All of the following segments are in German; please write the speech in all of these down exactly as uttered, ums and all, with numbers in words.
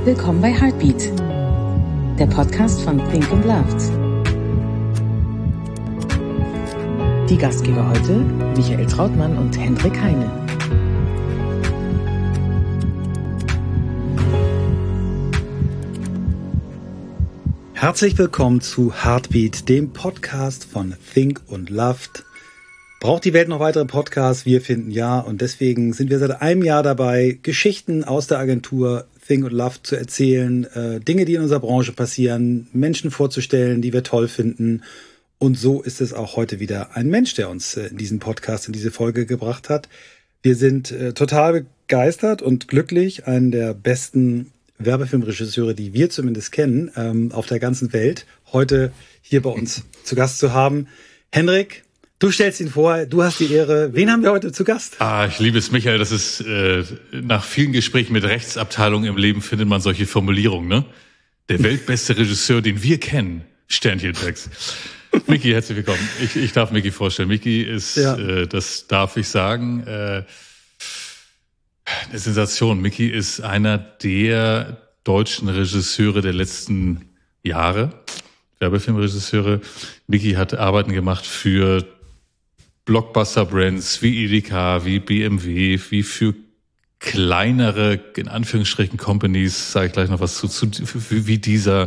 Willkommen bei Heartbeat, der Podcast von Think und Loved. Die Gastgeber heute Michael Trautmann und Hendrik Heine. Herzlich willkommen zu Heartbeat, dem Podcast von Think und Loved. Braucht die Welt noch weitere Podcasts? Wir finden ja, und deswegen sind wir seit einem Jahr dabei, Geschichten aus der Agentur Think und Loved zu erzählen, äh, Dinge, die in unserer Branche passieren, Menschen vorzustellen, die wir toll finden. Und so ist es auch heute wieder ein Mensch, der uns äh, in diesen Podcast, in diese Folge gebracht hat. Wir sind äh, total begeistert und glücklich, einen der besten Werbefilmregisseure, die wir zumindest kennen, ähm, auf der ganzen Welt, heute hier bei uns zu Gast zu haben. Hendrik, du stellst ihn vor, du hast die Ehre. Wen haben wir heute zu Gast? Ah, ich liebe es, Michael. Das ist, äh, nach vielen Gesprächen mit Rechtsabteilungen im Leben findet man solche Formulierungen, ne? Der weltbeste Regisseur, den wir kennen, Sternchentext. Micky, herzlich willkommen. Ich, ich darf Micky vorstellen. Micky ist, ja. äh, das darf ich sagen, äh, eine Sensation. Micky ist einer der deutschen Regisseure der letzten Jahre, Werbefilmregisseure. Micky hat Arbeiten gemacht für Blockbuster-Brands wie Edeka, wie B M W, wie für kleinere, in Anführungsstrichen, Companies, sage ich gleich noch was zu, zu wie dieser,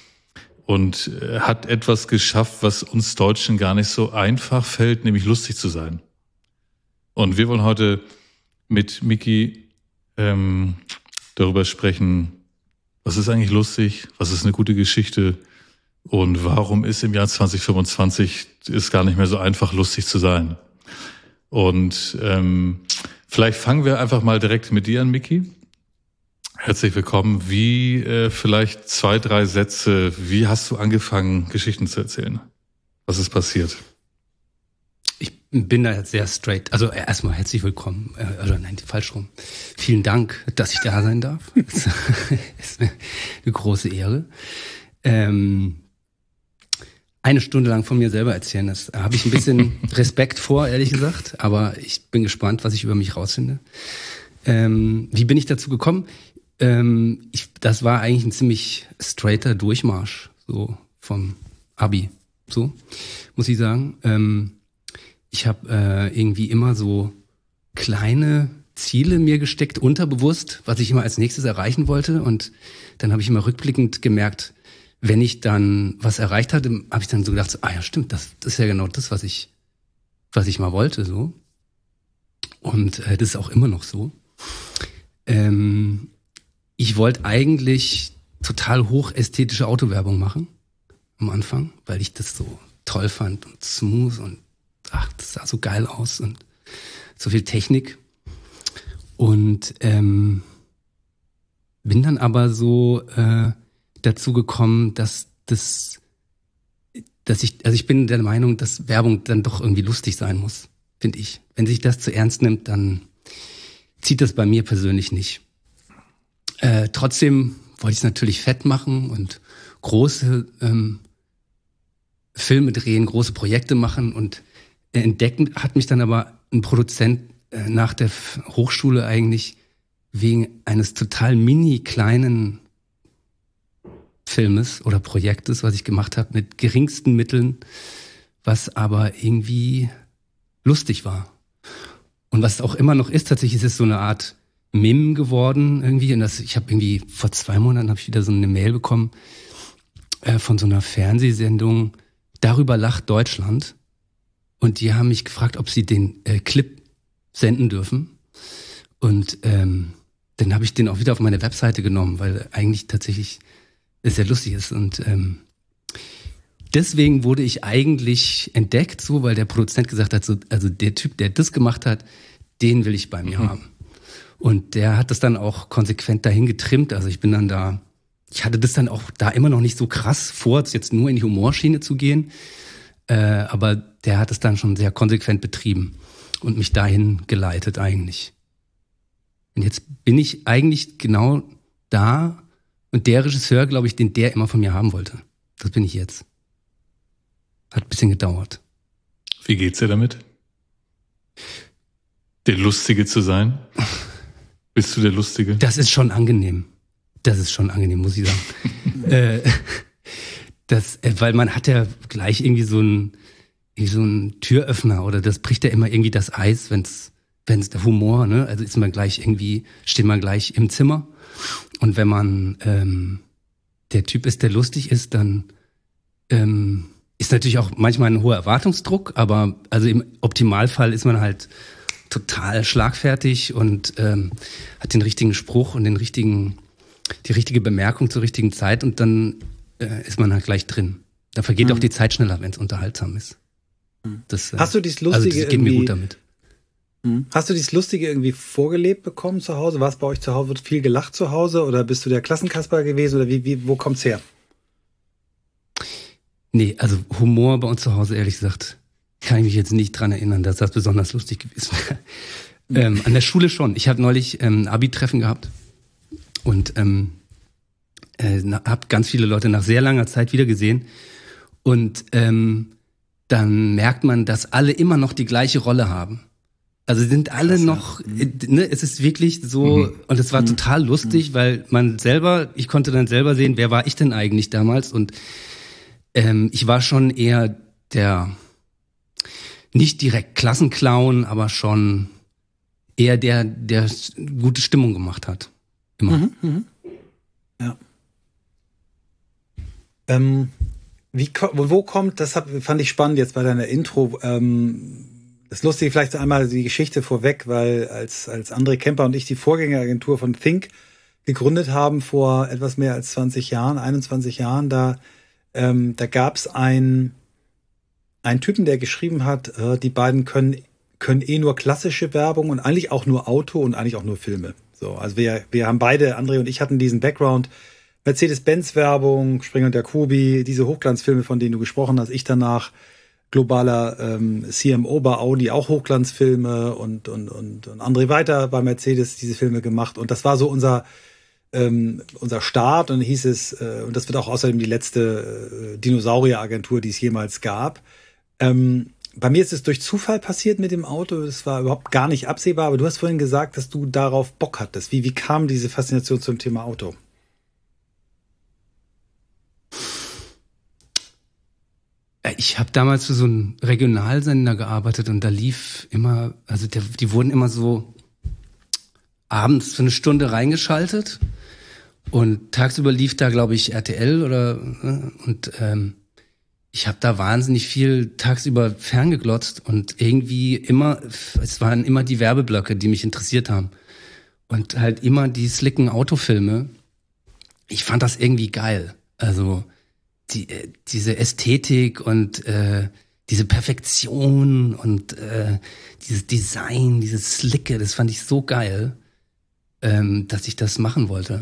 und hat etwas geschafft, was uns Deutschen gar nicht so einfach fällt, nämlich lustig zu sein. Und wir wollen heute mit Micky ähm, darüber sprechen, was ist eigentlich lustig, was ist eine gute Geschichte, und warum ist im Jahr zwanzig fünfundzwanzig ist gar nicht mehr so einfach, lustig zu sein. Und ähm, vielleicht fangen wir einfach mal direkt mit dir an, Micky. Herzlich willkommen. Wie äh, vielleicht zwei, drei Sätze, wie hast du angefangen, Geschichten zu erzählen? Was ist passiert? Ich bin da sehr straight. Also erstmal herzlich willkommen. Äh, oder nein, falsch rum. Vielen Dank, dass ich da sein darf. Das ist eine große Ehre. Ähm, eine Stunde lang von mir selber erzählen, das habe ich ein bisschen Respekt vor, ehrlich gesagt. Aber ich bin gespannt, was ich über mich rausfinde. Ähm, wie bin ich dazu gekommen? Ähm, ich, das war eigentlich ein ziemlich straighter Durchmarsch, so vom Abi, so muss ich sagen. Ähm, ich habe äh, irgendwie immer so kleine Ziele mir gesteckt, unterbewusst, was ich immer als nächstes erreichen wollte. Und dann habe ich immer rückblickend gemerkt, wenn ich dann was erreicht hatte, habe ich dann so gedacht, so, ah ja, stimmt, das, das ist ja genau das, was ich, was ich mal wollte, so. Und äh, das ist auch immer noch so. Ähm, ich wollte eigentlich total hochästhetische Autowerbung machen am Anfang, weil ich das so toll fand und smooth und ach, das sah so geil aus und so viel Technik. Und ähm, bin dann aber so äh, dazu gekommen, dass das, dass ich, also ich bin der Meinung, dass Werbung dann doch irgendwie lustig sein muss, finde ich. Wenn sich das zu ernst nimmt, dann zieht das bei mir persönlich nicht. Äh, trotzdem wollte ich es natürlich fett machen und große ähm, Filme drehen, große Projekte machen, und entdecken hat mich dann aber ein Produzent äh, nach der Hochschule eigentlich wegen eines total mini kleinen Filmes oder Projektes, was ich gemacht habe, mit geringsten Mitteln, was aber irgendwie lustig war. Und was auch immer noch ist, tatsächlich ist es so eine Art Meme geworden irgendwie. Und das, ich habe irgendwie vor zwei Monaten habe ich wieder so eine Mail bekommen äh, von so einer Fernsehsendung, Darüber lacht Deutschland. Und die haben mich gefragt, ob sie den äh, Clip senden dürfen. Und ähm, dann habe ich den auch wieder auf meine Webseite genommen, weil eigentlich tatsächlich es sehr lustig ist. Und ähm, deswegen wurde ich eigentlich entdeckt, so, weil der Produzent gesagt hat, so, also der Typ, der das gemacht hat, den will ich bei mir mhm. haben. Und der hat das dann auch konsequent dahin getrimmt. Also ich bin dann da, ich hatte das dann auch da immer noch nicht so krass vor, jetzt nur in die Humorschiene zu gehen. Äh, aber der hat es dann schon sehr konsequent betrieben und mich dahin geleitet eigentlich. Und jetzt bin ich eigentlich genau da und der Regisseur, glaube ich, den der immer von mir haben wollte. Das bin ich jetzt. Hat ein bisschen gedauert. Wie geht's dir damit? Der Lustige zu sein? Bist du der Lustige? Das ist schon angenehm. Das ist schon angenehm, muss ich sagen. äh, das, äh, weil man hat ja gleich irgendwie so ein irgendwie so ein Türöffner oder das bricht ja immer irgendwie das Eis, wenn's wenn's der Humor, ne? Also ist man gleich irgendwie, steht man gleich im Zimmer. Und wenn man ähm, der Typ ist, der lustig ist, dann ähm, ist natürlich auch manchmal ein hoher Erwartungsdruck, aber also im Optimalfall ist man halt total schlagfertig und ähm, hat den richtigen Spruch und den richtigen, die richtige Bemerkung zur richtigen Zeit und dann äh, ist man halt gleich drin. Da vergeht mhm. auch die Zeit schneller, wenn es unterhaltsam ist. Das, Hast du dieses Lustige also das geht mir gut damit. Hast du dieses Lustige irgendwie vorgelebt bekommen zu Hause? War es bei euch zu Hause? Wird viel gelacht zu Hause? Oder bist du der Klassenkasper gewesen? Oder wie, wie, wo kommt's her? Nee, also Humor bei uns zu Hause, ehrlich gesagt, kann ich mich jetzt nicht dran erinnern, dass das besonders lustig gewesen wäre. ähm, an der Schule schon. Ich habe neulich ähm, ein Abi-Treffen gehabt und ähm, äh, habe ganz viele Leute nach sehr langer Zeit wiedergesehen. Und ähm, dann merkt man, dass alle immer noch die gleiche Rolle haben. Also sind alle Krass, noch, ja. ne, es ist wirklich so, mhm. und es war mhm. total lustig, mhm. weil man selber, ich konnte dann selber sehen, wer war ich denn eigentlich damals? Und ähm, ich war schon eher der, nicht direkt Klassenclown, aber schon eher der, der gute Stimmung gemacht hat. Immer. Mhm, mhm. Ja. Ähm, wie, wo kommt, das hab, fand ich spannend jetzt bei deiner Intro, ähm, das Lustige vielleicht einmal die Geschichte vorweg, weil als, als André Kemper und ich die Vorgängeragentur von Think gegründet haben vor etwas mehr als zwanzig Jahren, einundzwanzig Jahren, da, ähm, da gab es einen, einen Typen, der geschrieben hat, äh, die beiden können, können eh nur klassische Werbung und eigentlich auch nur Auto und eigentlich auch nur Filme. So, also wir, wir haben beide, André und ich hatten diesen Background, Mercedes-Benz-Werbung, Springer und Jacobi, diese Hochglanzfilme, von denen du gesprochen hast, ich danach globaler ähm, C M O bei Audi, auch Hochglanzfilme und, und, und, und André weiter bei Mercedes diese Filme gemacht. Und das war so unser, ähm, unser Start. Und dann hieß es, äh, und das wird auch außerdem die letzte äh, Dinosaurier-Agentur, die es jemals gab. Ähm, bei mir ist es durch Zufall passiert mit dem Auto. Das war überhaupt gar nicht absehbar. Aber du hast vorhin gesagt, dass du darauf Bock hattest. Wie, wie kam diese Faszination zum Thema Auto? Ich habe damals für so einen Regionalsender gearbeitet und da lief immer, also der, die wurden immer so abends für eine Stunde reingeschaltet und tagsüber lief da, glaube ich, R T L oder und ähm, ich habe da wahnsinnig viel tagsüber ferngeglotzt und irgendwie immer, es waren immer die Werbeblöcke, die mich interessiert haben und halt immer die slicken Autofilme. Ich fand das irgendwie geil, also Die, diese Ästhetik und äh, diese Perfektion und äh, dieses Design, dieses Slicke, das fand ich so geil, ähm, dass ich das machen wollte.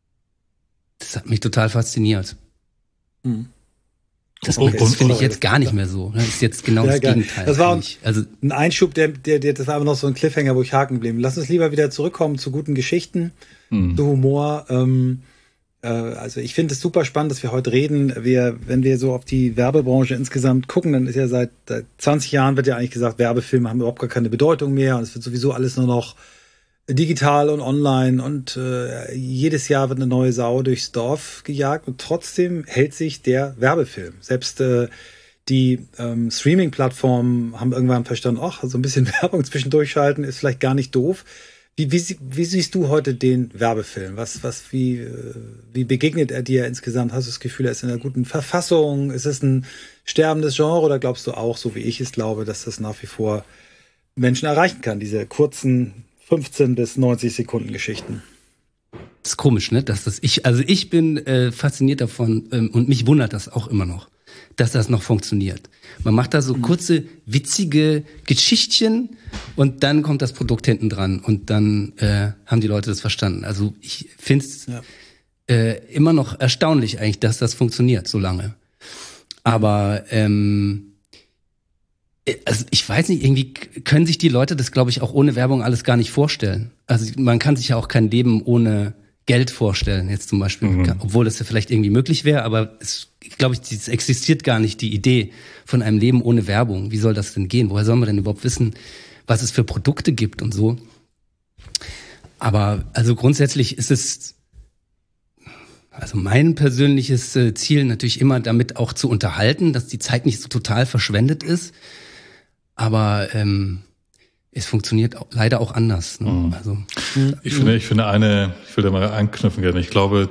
Das hat mich total fasziniert. Mhm. Das, okay, das finde ich jetzt gar nicht mehr so. Das ist jetzt genau ja, das geil. Gegenteil. Das war ein, also, ein Einschub, der, der, der, das war aber noch so ein Cliffhanger, wo ich haken geblieben. Lass uns lieber wieder zurückkommen zu guten Geschichten, mhm. zu Humor. Ähm, Also ich finde es super spannend, dass wir heute reden. Wir, wenn wir so auf die Werbebranche insgesamt gucken, dann ist ja seit, seit zwanzig Jahren wird ja eigentlich gesagt, Werbefilme haben überhaupt gar keine Bedeutung mehr und es wird sowieso alles nur noch digital und online und äh, jedes Jahr wird eine neue Sau durchs Dorf gejagt und trotzdem hält sich der Werbefilm. Selbst äh, die ähm, Streaming-Plattformen haben irgendwann verstanden, ach, so ein bisschen Werbung zwischendurch schalten ist vielleicht gar nicht doof. Wie, wie, wie siehst du heute den Werbefilm? Was, was, wie, wie begegnet er dir insgesamt? Hast du das Gefühl, er ist in einer guten Verfassung? Ist es ein sterbendes Genre oder glaubst du auch, so wie ich es glaube, dass das nach wie vor Menschen erreichen kann, diese kurzen fünfzehn bis neunzig Sekunden Geschichten? Das ist komisch, ne? Dass das ich, also ich bin äh, fasziniert davon ähm, und mich wundert das auch immer noch, dass das noch funktioniert. Man macht da so kurze, witzige Geschichtchen und dann kommt das Produkt hinten dran und dann äh, haben die Leute das verstanden. Also ich finde es ja. äh, immer noch erstaunlich eigentlich, dass das funktioniert so lange. Aber ähm, also ich weiß nicht, irgendwie können sich die Leute das, glaube ich, auch ohne Werbung alles gar nicht vorstellen. Also man kann sich ja auch kein Leben ohne Geld vorstellen, jetzt zum Beispiel, mhm. obwohl das ja vielleicht irgendwie möglich wäre, aber es, glaube ich, es existiert gar nicht die Idee von einem Leben ohne Werbung. Wie soll das denn gehen? Woher soll man denn überhaupt wissen, was es für Produkte gibt und so? Aber also grundsätzlich ist es, Also mein persönliches äh, Ziel natürlich immer damit auch zu unterhalten, dass die Zeit nicht so total verschwendet ist. Aber ähm, es funktioniert auch, leider auch anders. Ne? Mhm. Also ich finde, ich finde eine, ich will da mal anknüpfen gerne. Ich glaube,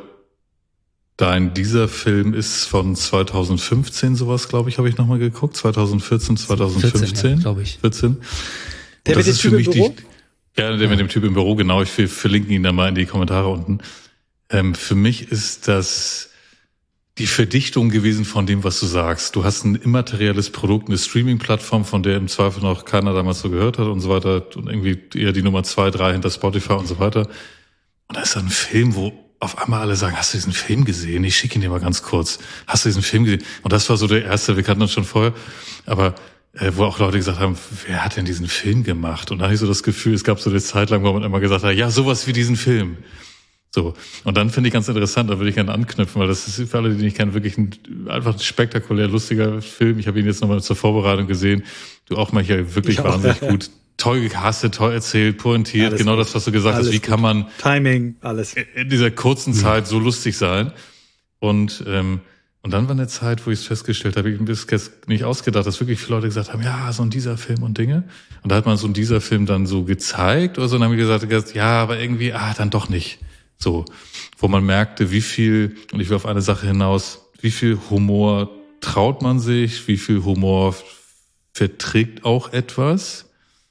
dein dieser Film ist von zweitausendfünfzehn sowas, glaube ich, habe ich nochmal geguckt. zweitausendvierzehn, zweitausendfünfzehn, vierzehn, ja, glaube ich. vierzehn. Der mit dem Typ im Büro? Die, ja, der ja. mit dem Typ im Büro, genau. Ich verlinke ihn da mal in die Kommentare unten. Ähm, für mich ist das die Verdichtung gewesen von dem, was du sagst. Du hast ein immaterielles Produkt, eine Streaming-Plattform, von der im Zweifel noch keiner damals so gehört hat und so weiter. Und irgendwie eher die Nummer zwei, drei hinter Spotify und so weiter. Und da ist dann ein Film, wo auf einmal alle sagen, hast du diesen Film gesehen? Ich schicke ihn dir mal ganz kurz. Hast du diesen Film gesehen? Und das war so der erste, wir kannten uns schon vorher, aber äh, wo auch Leute gesagt haben, wer hat denn diesen Film gemacht? Und da hatte ich so das Gefühl, es gab so eine Zeit lang, wo man immer gesagt hat, ja, sowas wie diesen Film. So. Und dann finde ich ganz interessant, da würde ich gerne anknüpfen, weil das ist für alle, die ich kenne, wirklich ein, einfach ein spektakulär lustiger Film. Ich habe ihn jetzt nochmal zur Vorbereitung gesehen. Du auch, Michael, wirklich wahnsinnig ja. gut. Toll gecastet, toll erzählt, pointiert, alles genau gut. Das, was du gesagt alles hast. Wie gut. Kann man Timing, alles in dieser kurzen mhm. Zeit so lustig sein? Und ähm, und dann war eine Zeit, wo ich es festgestellt habe, ich habe mir nicht ausgedacht, dass wirklich viele Leute gesagt haben, ja, so ein dieser Film und Dinge. Und da hat man so ein dieser Film dann so gezeigt oder so, und dann haben wir gesagt, ja, aber irgendwie, ah, dann doch nicht. So, wo man merkte, wie viel, und ich will auf eine Sache hinaus, wie viel Humor traut man sich, wie viel Humor verträgt auch etwas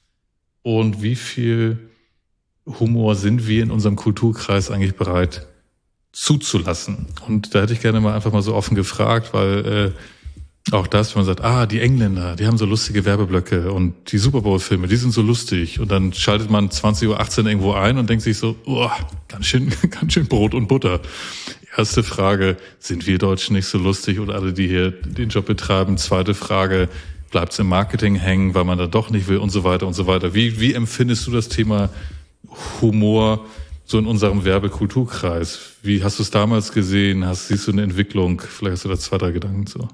und wie viel Humor sind wir in unserem Kulturkreis eigentlich bereit zuzulassen. Und da hätte ich gerne mal einfach mal so offen gefragt, weil äh, auch das, wenn man sagt, ah, die Engländer, die haben so lustige Werbeblöcke und die Super Bowl-Filme, die sind so lustig. Und dann schaltet man zwanzig Uhr achtzehn irgendwo ein und denkt sich so, oh, ganz schön, ganz schön Brot und Butter. Erste Frage, sind wir Deutschen nicht so lustig oder alle, die hier den Job betreiben? Zweite Frage, bleibt es im Marketing hängen, weil man da doch nicht will und so weiter und so weiter. Wie, wie empfindest du das Thema Humor so in unserem Werbekulturkreis? Wie hast du es damals gesehen? Hast, siehst du eine Entwicklung? Vielleicht hast du da zwei, drei Gedanken zu.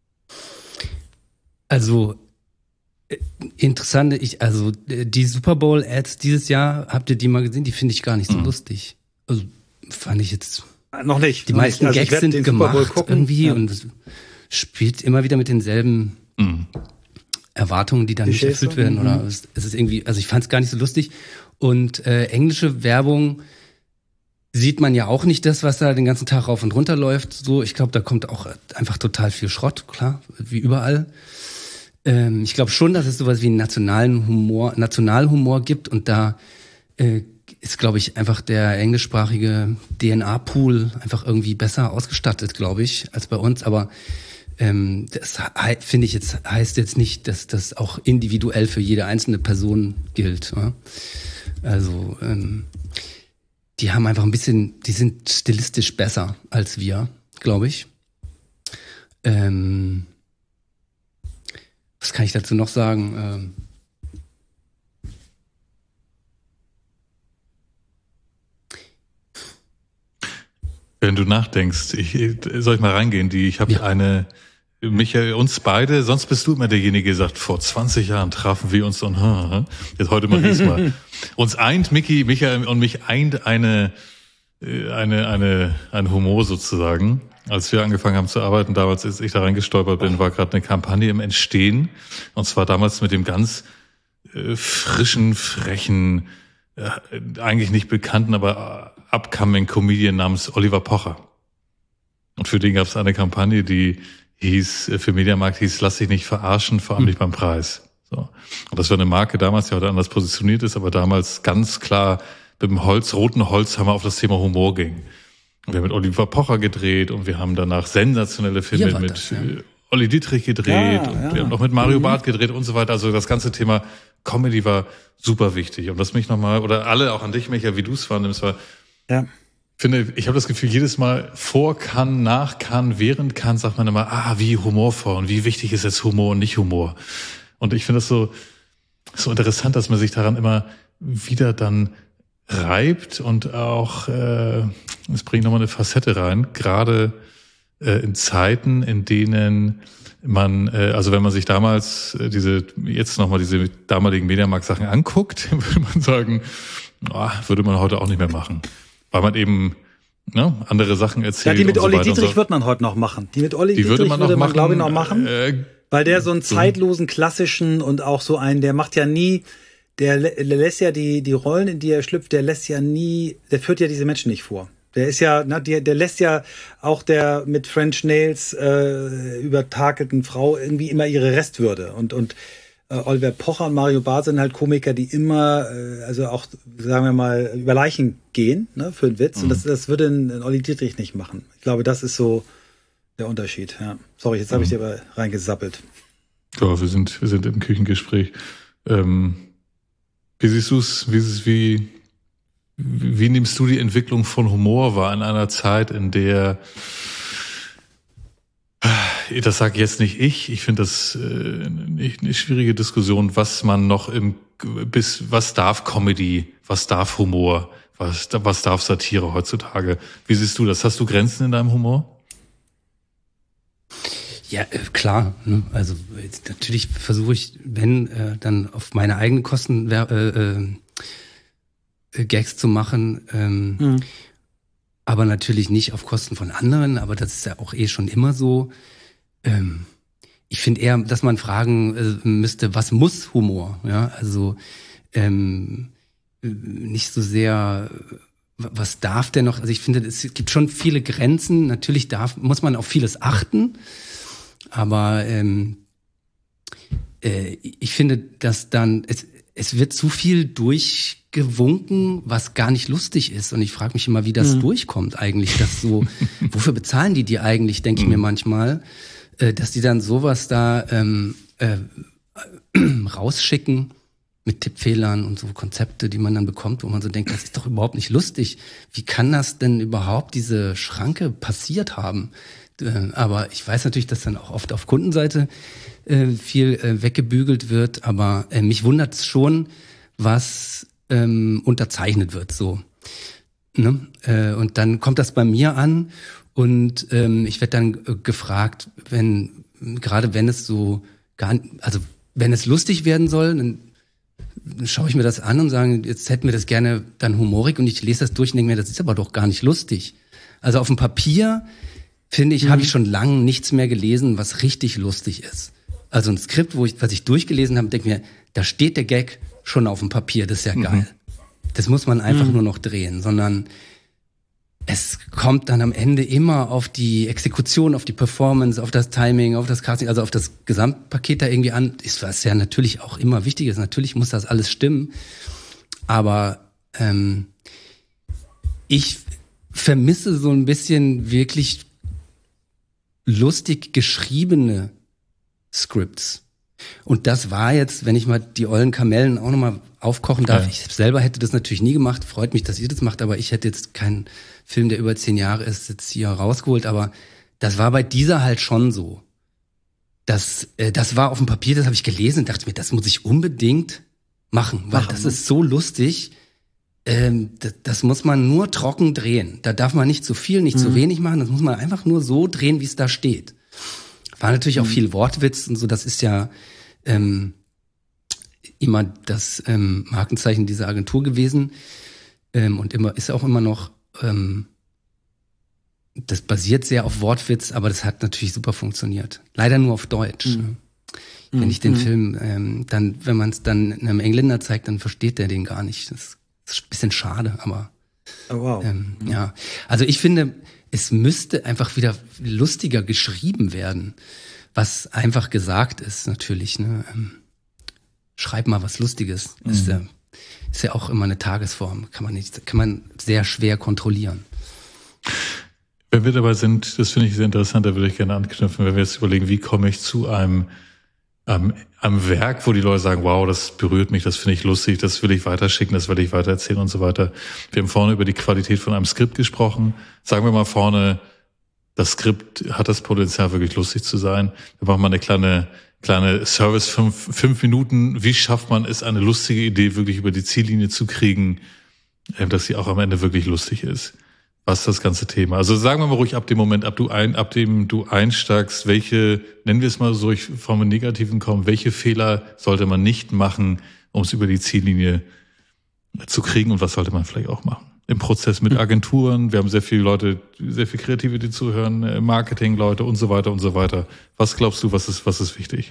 Also interessante, ich also die Super Bowl Ads dieses Jahr, habt ihr die mal gesehen? Die finde ich gar nicht so mhm. lustig. Also fand ich jetzt noch nicht. Die noch meisten nicht. Also Gags sind gemacht irgendwie ja. und es spielt immer wieder mit denselben mhm. Erwartungen, die dann nicht erfüllt werden. Oder mhm. es, es ist irgendwie, also ich fand es gar nicht so lustig. Und äh, englische Werbung sieht man ja auch nicht das, was da den ganzen Tag rauf und runter läuft. So, ich glaube, da kommt auch einfach total viel Schrott, klar, wie überall. Ähm, ich glaube schon, dass es sowas wie einen nationalen Humor, Nationalhumor gibt und da äh, ist, glaube ich, einfach der englischsprachige D N A-Pool einfach irgendwie besser ausgestattet, glaube ich, als bei uns. Aber ähm, das finde ich jetzt heißt jetzt nicht, dass das auch individuell für jede einzelne Person gilt. Ja? Also ähm, die haben einfach ein bisschen, die sind stilistisch besser als wir, glaube ich. Ähm, was kann ich dazu noch sagen? Ähm, Wenn du nachdenkst, ich, soll ich mal reingehen? Die, ich habe ja. eine, Michael, uns beide, sonst bist du immer derjenige, der sagt, vor zwanzig Jahren trafen wir uns und jetzt heute mal diesmal. Uns eint, Micky, Michael und mich eint eine, eine, eine, ein Humor sozusagen. Als wir angefangen haben zu arbeiten, damals, als ich da reingestolpert bin, war gerade eine Kampagne im Entstehen. Und zwar damals mit dem ganz äh, frischen, frechen, äh, eigentlich nicht bekannten, aber upcoming Comedian namens Oliver Pocher. Und für den gab es eine Kampagne, die hieß, für Mediamarkt hieß, lass dich nicht verarschen, vor allem nicht beim Preis. So. Und das war eine Marke damals, die heute anders positioniert ist, aber damals ganz klar mit dem Holz, roten Holzhammer auf das Thema Humor ging. Und wir haben mit Oliver Pocher gedreht und wir haben danach sensationelle Filme mit das, ja. Olli Dietrich gedreht ja, und ja. wir haben noch mit Mario mhm. Barth gedreht und so weiter. Also das ganze Thema Comedy war super wichtig. Und das mich nochmal, oder alle, auch an dich, Michael, wie du es wahrnimmst, war, ja. finde, ich habe das Gefühl, jedes Mal vor kann, nach kann, während kann, sagt man immer, ah, wie humorvoll und wie wichtig ist jetzt Humor und nicht Humor. Und ich finde das so, so interessant, dass man sich daran immer wieder dann reibt und auch, äh, es bringt nochmal eine Facette rein, gerade äh, in Zeiten, in denen man, äh, also wenn man sich damals äh, diese, jetzt nochmal diese damaligen Mediamarkt-Sachen anguckt, würde man sagen, oh, würde man heute auch nicht mehr machen. Weil man eben ne, andere Sachen erzählt. Ja, die mit und so Olli weiter und Dietrich so. wird man heute noch machen. Die mit Olli Die Dietrich würde man, würde noch man, machen, glaube ich, noch machen. Äh, Weil der so einen so. zeitlosen, klassischen und auch so einen, der macht ja nie, der, lä- der lässt ja die, die Rollen, in die er schlüpft, der lässt ja nie, der führt ja diese Menschen nicht vor. Der ist ja, na, der, der lässt ja auch der mit French Nails äh, übertakelten Frau irgendwie immer ihre Restwürde. Und, und äh, Oliver Pocher und Mario Barth sind halt Komiker, die immer, äh, also auch, sagen wir mal, über Leichen gehen, ne, für einen Witz. Mhm. Und das, das würde ein, ein Olli Dietrich nicht machen. Ich glaube, das ist so der Unterschied. Ja. Sorry, jetzt habe ich dir aber reingesappelt. Ja, wir sind, wir sind im Küchengespräch. Ähm, wie siehst du es? Wie, wie, wie, wie nimmst du die Entwicklung von Humor wahr in einer Zeit, in der, das sage jetzt nicht ich, ich finde das äh, eine schwierige Diskussion, was man noch im, bis, was darf Comedy, was darf Humor, was, was darf Satire heutzutage? Wie siehst du das? Hast du Grenzen in deinem Humor? Ja, äh, klar. Ne? Also jetzt, natürlich versuche ich, wenn, äh, dann auf meine eigenen Kosten äh, äh, Gags zu machen. Ähm, mhm. Aber natürlich nicht auf Kosten von anderen. Aber das ist ja auch eh schon immer so. Ähm, ich finde eher, dass man fragen äh, müsste, was muss Humor? Ja, also ähm, nicht so sehr, was darf der noch? Also ich finde, es gibt schon viele Grenzen. Natürlich darf, muss man auf vieles achten. Aber ähm, äh, ich finde, dass dann es, es wird zu viel durchgewunken, was gar nicht lustig ist. Und ich frage mich immer, wie das mhm. durchkommt eigentlich. Dass so, wofür bezahlen die die eigentlich, denke ich mir manchmal, äh, dass die dann sowas da ähm, äh, rausschicken mit Tippfehlern und so Konzepte, die man dann bekommt, wo man so denkt, das ist doch überhaupt nicht lustig. Wie kann das denn überhaupt diese Schranke passiert haben? Aber ich weiß natürlich, dass dann auch oft auf Kundenseite äh, viel äh, weggebügelt wird. Aber äh, mich wundert es schon, was ähm, unterzeichnet wird. So, ne? äh, und dann kommt das bei mir an und ähm, ich werde dann äh, gefragt, wenn gerade wenn es so gar, also wenn es lustig werden soll, dann schaue ich mir das an und sage, jetzt hätten wir das gerne dann humorig und ich lese das durch und denke mir, das ist aber doch gar nicht lustig. Also auf dem Papier finde ich, mhm. habe ich schon lange nichts mehr gelesen, was richtig lustig ist. Also ein Skript, wo ich, was ich durchgelesen habe, denke mir, da steht der Gag schon auf dem Papier, das ist ja mhm. geil. Das muss man einfach mhm. nur noch drehen, sondern es kommt dann am Ende immer auf die Exekution, auf die Performance, auf das Timing, auf das Casting, also auf das Gesamtpaket da irgendwie an. Ist was ja natürlich auch immer wichtig ist. Natürlich muss das alles stimmen, aber ähm, ich vermisse so ein bisschen wirklich lustig geschriebene Scripts. Und das war jetzt, wenn ich mal die ollen Kamellen auch nochmal aufkochen darf, ja. Ich selber hätte das natürlich nie gemacht, freut mich, dass ihr das macht, aber ich hätte jetzt keinen Film, der über zehn Jahre ist, jetzt hier rausgeholt, aber das war bei dieser halt schon so. Das, äh, das war auf dem Papier, das habe ich gelesen und dachte mir, das muss ich unbedingt machen, weil machen, das ne? ist so lustig. Ähm, das, das muss man nur trocken drehen. Da darf man nicht zu viel, nicht mhm. zu wenig machen. Das muss man einfach nur so drehen, wie es da steht. War natürlich mhm. auch viel Wortwitz und so. Das ist ja ähm, immer das ähm, Markenzeichen dieser Agentur gewesen ähm, und immer ist auch immer noch. Ähm, das basiert sehr auf Wortwitz, aber das hat natürlich super funktioniert. Leider nur auf Deutsch. Mhm. Wenn ich den mhm. Film ähm, dann, wenn man es dann einem Engländer zeigt, dann versteht der den gar nicht. Das Das ist ein bisschen schade, aber oh, wow. ähm, mhm. ja. Also ich finde, es müsste einfach wieder lustiger geschrieben werden, was einfach gesagt ist natürlich. Ne? Ähm, schreib mal was Lustiges. Mhm. Ist, ja, ist ja auch immer eine Tagesform. Kann man nicht, kann man sehr schwer kontrollieren. Wenn wir dabei sind, das finde ich sehr interessant, da würde ich gerne anknüpfen, wenn wir jetzt überlegen, wie komme ich zu einem Am, am Werk, wo die Leute sagen, wow, das berührt mich, das finde ich lustig, das will ich weiterschicken, das will ich weitererzählen und so weiter. Wir haben vorne über die Qualität von einem Skript gesprochen. Sagen wir mal vorne, das Skript hat das Potenzial, wirklich lustig zu sein. Wir machen mal eine kleine, kleine Service, fünf, fünf Minuten. Wie schafft man es, eine lustige Idee wirklich über die Ziellinie zu kriegen, dass sie auch am Ende wirklich lustig ist? Was ist das ganze Thema? Also sagen wir mal ruhig ab dem Moment, ab, du ein, ab dem du einsteigst, welche, nennen wir es mal so, ich vom Negativen kommen, welche Fehler sollte man nicht machen, um es über die Ziellinie zu kriegen und was sollte man vielleicht auch machen? im Prozess mit Agenturen. Wir haben sehr viele Leute, sehr viele Kreative, die zuhören, Marketing-Leute und so weiter und so weiter. Was glaubst du, was ist, was ist wichtig?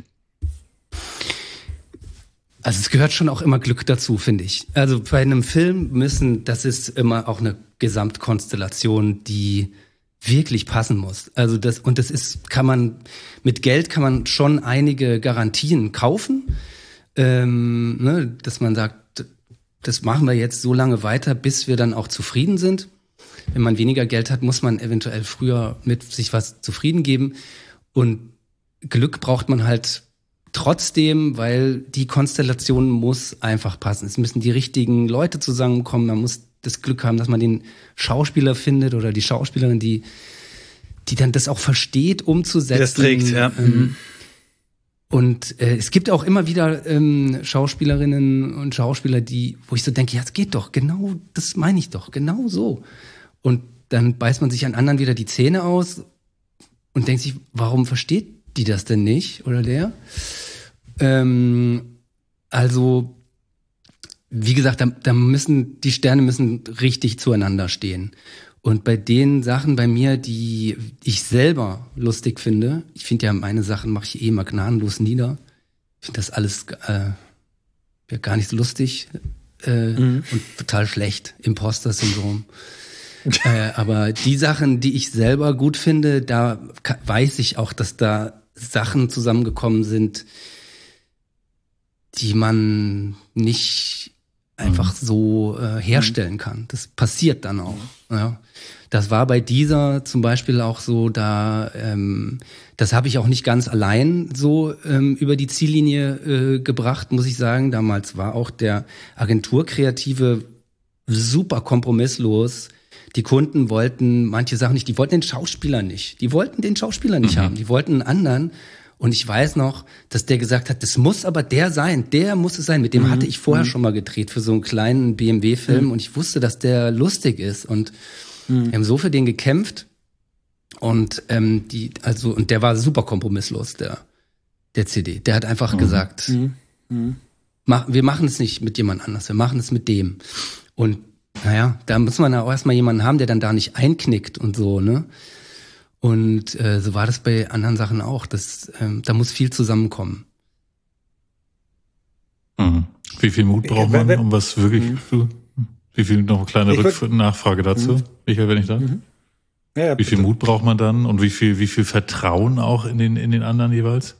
Also es gehört schon auch immer Glück dazu, finde ich. Also bei einem Film müssen, das ist immer auch eine Gesamtkonstellation, die wirklich passen muss. Also das, und das ist, kann man, mit Geld kann man schon einige Garantien kaufen, ähm, ne, dass man sagt, das machen wir jetzt so lange weiter, bis wir dann auch zufrieden sind. Wenn man weniger Geld hat, muss man eventuell früher mit sich was zufrieden geben. Und Glück braucht man halt trotzdem, weil die Konstellation muss einfach passen. Es müssen die richtigen Leute zusammenkommen. Man muss das Glück haben, dass man den Schauspieler findet oder die Schauspielerin, die, die dann das auch versteht, umzusetzen. Das trägt, ja. Ähm, Und äh, es gibt auch immer wieder ähm, Schauspielerinnen und Schauspieler, die, wo ich so denke, ja, es geht doch, genau, das meine ich doch, genau so. Und dann beißt man sich an anderen wieder die Zähne aus und denkt sich, warum versteht die das denn nicht oder der? Ähm, also, wie gesagt, da, da müssen die Sterne müssen richtig zueinander stehen. Und bei den Sachen bei mir, die ich selber lustig finde, ich finde ja, meine Sachen mache ich eh immer gnadenlos nieder. Ich finde das alles äh, ja, gar nicht so lustig äh, mhm. und total schlecht. Imposter-Syndrom. äh, aber die Sachen, die ich selber gut finde, da weiß ich auch, dass da Sachen zusammengekommen sind, die man nicht einfach so äh, herstellen kann. Das passiert dann auch. Ja. Das war bei dieser zum Beispiel auch so, da ähm, das habe ich auch nicht ganz allein so ähm, über die Ziellinie äh, gebracht, muss ich sagen. Damals war auch der Agenturkreative super kompromisslos. Die Kunden wollten manche Sachen nicht, die wollten den Schauspieler nicht. Die wollten den Schauspieler nicht mhm. haben, die wollten einen anderen. Und ich weiß noch, dass der gesagt hat, das muss aber der sein, der muss es sein. Mit dem mhm. hatte ich vorher mhm. schon mal gedreht für so einen kleinen B M W-Film mhm. und ich wusste, dass der lustig ist. Und mhm. wir haben so für den gekämpft. Und ähm, die, also, und der war super kompromisslos, der, der C D. Der hat einfach mhm. gesagt, mhm. Mhm. Mach, wir machen es nicht mit jemand anders, wir machen es mit dem. Und naja, da muss man auch erstmal jemanden haben, der dann da nicht einknickt und so, ne? Und äh, so war das bei anderen Sachen auch. Das, ähm, da muss viel zusammenkommen. Mhm. Wie viel Mut braucht man, um was wirklich mhm. zu... Wie viel, noch eine kleine Rückf- Nachfrage dazu, mhm. Michael, wenn ich da? Mhm. Ja, ja, wie viel Mut braucht man dann und wie viel, wie viel Vertrauen auch in den, in den anderen jeweils?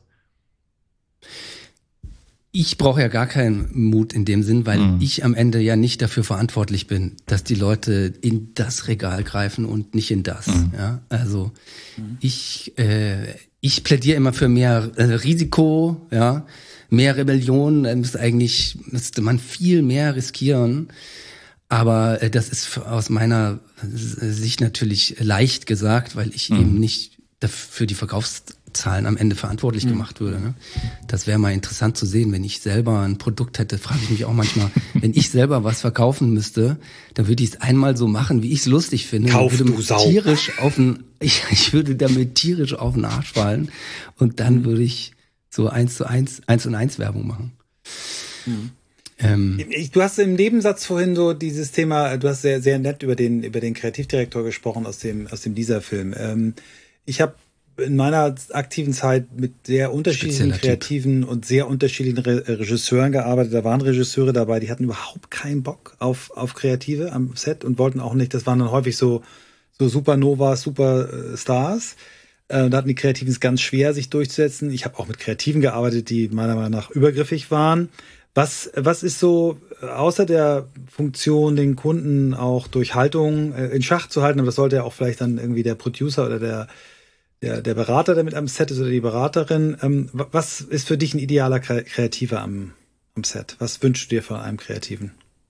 Ich brauche ja gar keinen Mut in dem Sinn, weil mhm. ich am Ende ja nicht dafür verantwortlich bin, dass die Leute in das Regal greifen und nicht in das. Mhm. Ja, also mhm. ich äh, ich plädiere immer für mehr äh, Risiko, ja, mehr Rebellion. Da müsste eigentlich müsste man viel mehr riskieren. Aber äh, das ist aus meiner Sicht natürlich leicht gesagt, weil ich mhm. eben nicht für die Verkaufszahlen am Ende verantwortlich mhm. gemacht würde. Ne? Das wäre mal interessant zu sehen, wenn ich selber ein Produkt hätte, frage ich mich auch manchmal, wenn ich selber was verkaufen müsste, dann würde ich es einmal so machen, wie ich es lustig finde. Kauf würde du Sau. Tierisch auf den, ich, ich würde damit tierisch auf den Arsch fallen und dann mhm. würde ich so eins zu eins, eins und eins Werbung machen. Mhm. Ähm, ich, du hast im Nebensatz vorhin so dieses Thema, du hast sehr, sehr nett über den, über den Kreativdirektor gesprochen aus dem, aus dem Deezer-Film. Ähm, ich habe in meiner aktiven Zeit mit sehr unterschiedlichen Kreativen Typ. und sehr unterschiedlichen Re- Regisseuren gearbeitet. Da waren Regisseure dabei, die hatten überhaupt keinen Bock auf, auf Kreative am Set und wollten auch nicht, das waren dann häufig so, so Supernovas, Superstars. Äh, da hatten die Kreativen es ganz schwer, sich durchzusetzen. Ich habe auch mit Kreativen gearbeitet, die meiner Meinung nach übergriffig waren. Was, was ist so, außer der Funktion, den Kunden auch durch Haltung äh, in Schach zu halten, aber das sollte ja auch vielleicht dann irgendwie der Producer oder der, der, der Berater, der mit am Set ist oder die Beraterin, ähm, was ist für dich ein idealer Kreativer am, am Set? Was wünschst du dir von einem Kreativen?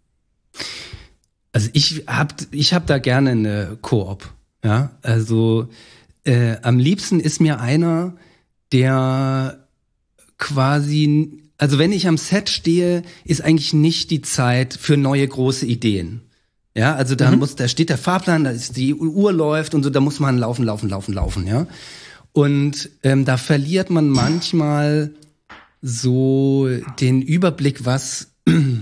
Also ich hab, ich hab da gerne eine Koop, ja, also äh, am liebsten ist mir einer, der quasi, also wenn ich am Set stehe, ist eigentlich nicht die Zeit für neue große Ideen. Ja, also da mhm. muss, da steht der Fahrplan, da ist die Uhr läuft und so, da muss man laufen, laufen, laufen, laufen, ja. Und ähm, da verliert man manchmal so den Überblick, was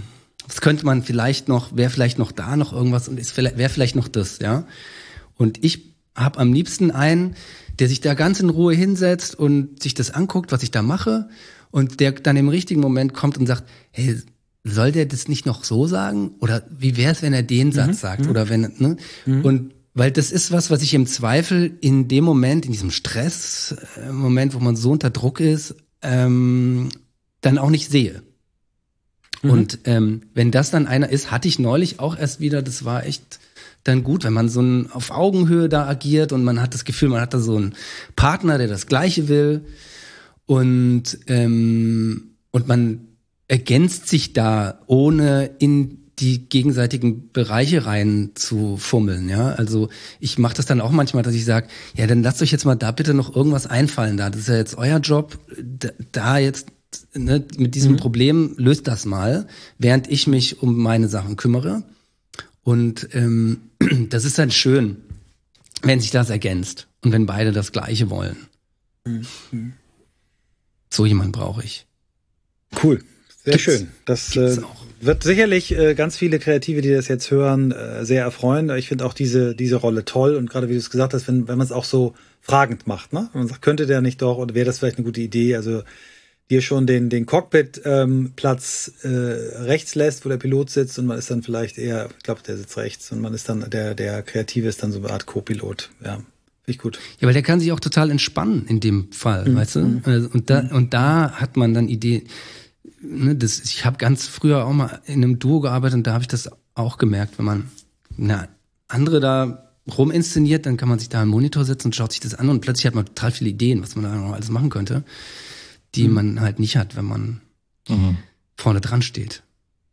was könnte man vielleicht noch, wäre vielleicht noch da noch irgendwas und ist wäre vielleicht noch das, ja. Und ich habe am liebsten einen, der sich da ganz in Ruhe hinsetzt und sich das anguckt, was ich da mache, und der dann im richtigen Moment kommt und sagt, hey, soll der das nicht noch so sagen? Oder wie wäre es, wenn er den Satz mhm. sagt? Oder wenn, ne? Mhm. Und weil das ist was, was ich im Zweifel in dem Moment, in diesem Stress, im Moment, wo man so unter Druck ist, ähm, dann auch nicht sehe. Mhm. Und ähm, wenn das dann einer ist, hatte ich neulich auch erst wieder, das war echt dann gut, wenn man so ein, auf Augenhöhe da agiert und man hat das Gefühl, man hat da so einen Partner, der das Gleiche will, und ähm, und man ergänzt sich da, ohne in die gegenseitigen Bereiche rein zu fummeln, ja. Also ich mache das dann auch manchmal, dass ich sage, ja, dann lasst euch jetzt mal da bitte noch irgendwas einfallen da. Das ist ja jetzt euer Job, da, da jetzt ne, mit diesem mhm. Problem löst das mal, während ich mich um meine Sachen kümmere. Und ähm, das ist dann schön, wenn sich das ergänzt und wenn beide das Gleiche wollen. Mhm. So jemand brauche ich. Cool. Sehr Gibt's, schön. Das äh, wird sicherlich äh, ganz viele Kreative, die das jetzt hören, äh, sehr erfreuen. Ich finde auch diese diese Rolle toll, und gerade wie du es gesagt hast, wenn wenn man es auch so fragend macht, ne? Wenn man sagt, könnte der nicht doch, oder wäre das vielleicht eine gute Idee? Also dir schon den den Cockpit-Platz ähm, äh, rechts lässt, wo der Pilot sitzt, und man ist dann vielleicht eher, ich glaube, der sitzt rechts, und man ist dann der der Kreative ist dann so eine Art Co-Pilot. Ja, finde ich gut. Ja, weil der kann sich auch total entspannen in dem Fall, mhm. weißt du? Mhm. Und da und da hat man dann Ideen. Ne, das, ich habe ganz früher auch mal in einem Duo gearbeitet, und da habe ich das auch gemerkt, wenn man eine andere da ruminszeniert, dann kann man sich da einen Monitor setzen und schaut sich das an, und plötzlich hat man total viele Ideen, was man da noch alles machen könnte, die mhm. man halt nicht hat, wenn man mhm. vorne dran steht.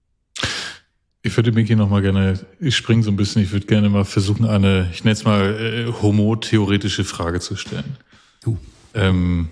Ich würde Miki noch mal gerne, ich springe so ein bisschen, ich würde gerne mal versuchen, eine, ich nenne es mal, äh, homotheoretische Frage zu stellen. Uh. Ähm,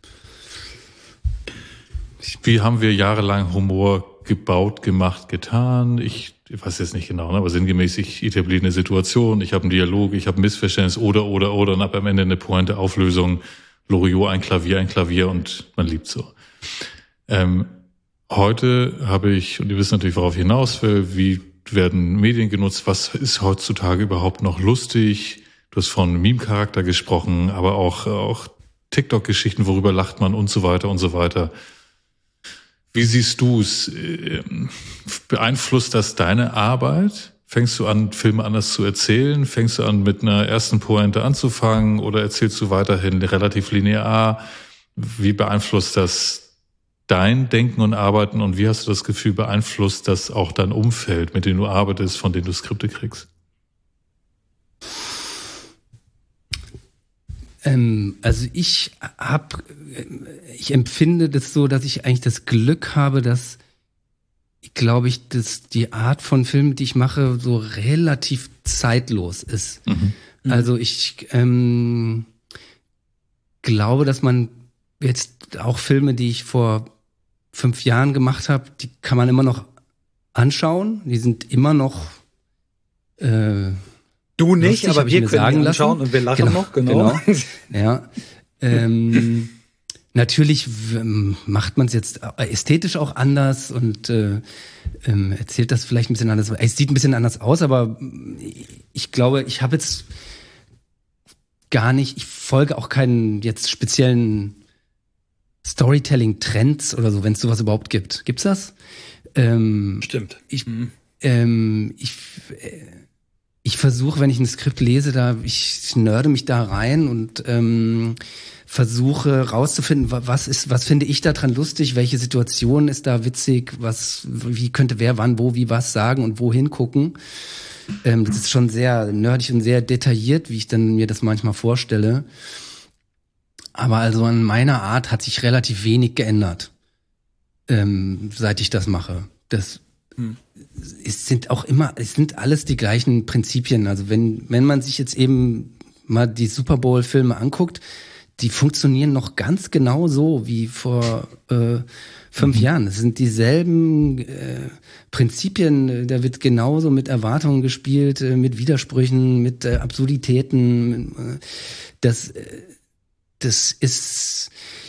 Wie haben wir jahrelang Humor gebaut, gemacht, getan? Ich, ich weiß jetzt nicht genau, ne? Aber sinngemäß, ich etabliere eine Situation, ich habe einen Dialog, ich habe ein Missverständnis, oder, oder, oder, und habe am Ende eine Pointe, Auflösung, Loriot, ein Klavier, ein Klavier, und man liebt so. Ähm, heute habe ich, und ihr wisst natürlich, worauf ich hinaus will, wie werden Medien genutzt, was ist heutzutage überhaupt noch lustig? Du hast von Meme-Charakter gesprochen, aber auch, auch TikTok-Geschichten, worüber lacht man, und so weiter und so weiter. Wie siehst du es? Beeinflusst das deine Arbeit? Fängst du an, Filme anders zu erzählen? Fängst du an, mit einer ersten Pointe anzufangen, oder erzählst du weiterhin relativ linear? Wie beeinflusst das dein Denken und Arbeiten, und wie hast du das Gefühl, beeinflusst das auch dein Umfeld, mit dem du arbeitest, von dem du Skripte kriegst? Ähm, also ich hab, ich empfinde das so, dass ich eigentlich das Glück habe, dass, glaube ich, dass die Art von Film, die ich mache, so relativ zeitlos ist. Mhm. Also ich ähm, glaube, dass man jetzt auch Filme, die ich vor fünf Jahren gemacht habe, die kann man immer noch anschauen. Die sind immer noch äh, Du nicht, lustig, aber wir können sagen die anschauen lassen. Und wir lachen genau, noch, genau. genau. Ja, ähm, natürlich w- macht man es jetzt ästhetisch auch anders und äh, ähm, erzählt das vielleicht ein bisschen anders. Es sieht ein bisschen anders aus, aber ich glaube, ich habe jetzt gar nicht, ich folge auch keinen jetzt speziellen Storytelling-Trends oder so, wenn es sowas überhaupt gibt. Gibt's das? Ähm, Stimmt. Ich, mhm. ähm, ich äh, Ich versuche, wenn ich ein Skript lese, da ich nörde mich da rein und ähm, versuche rauszufinden, was ist, was finde ich da dran lustig, welche Situation ist da witzig, was, wie könnte wer wann, wo, wie was sagen und wohin gucken. Ähm, das ist schon sehr nerdig und sehr detailliert, wie ich dann mir das manchmal vorstelle. Aber also an meiner Art hat sich relativ wenig geändert, ähm, seit ich das mache. Das hm. Es sind auch immer, es sind alles die gleichen Prinzipien. Also wenn, wenn man sich jetzt eben mal die Super Bowl-Filme anguckt, die funktionieren noch ganz genau so wie vor äh, fünf mhm. Jahren. Es sind dieselben äh, Prinzipien, da wird genauso mit Erwartungen gespielt, äh, mit Widersprüchen, mit äh, Absurditäten. Äh, das, äh, das ist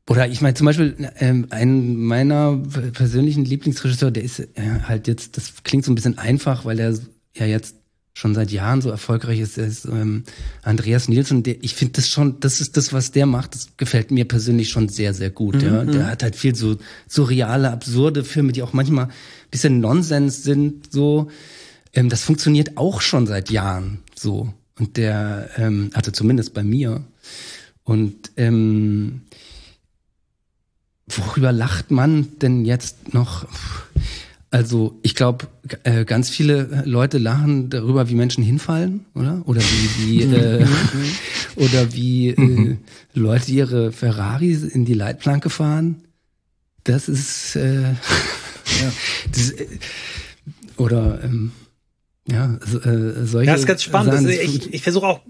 Oder ich meine zum Beispiel, ähm, ein meiner persönlichen Lieblingsregisseur, der ist äh, halt jetzt, das klingt so ein bisschen einfach, weil er ja jetzt schon seit Jahren so erfolgreich ist, der ist ähm, Andreas Nilsson. Der, ich finde das schon, das ist das, was der macht, das gefällt mir persönlich schon sehr, sehr gut. Mhm. Ja. Der hat halt viel so surreale, absurde Filme, die auch manchmal ein bisschen Nonsens sind, so. Ähm, das funktioniert auch schon seit Jahren so. Und der, ähm, also zumindest bei mir. Und ähm, worüber lacht man denn jetzt noch? Also ich glaube, äh, ganz viele Leute lachen darüber, wie Menschen hinfallen, oder? Oder wie, wie äh, oder wie äh, Leute ihre Ferraris in die Leitplanke fahren. Das ist äh, ja. das, äh, oder ähm, ja, so, äh, solche. Ja, das ist ganz spannend. Sachen, also ich ich versuche auch,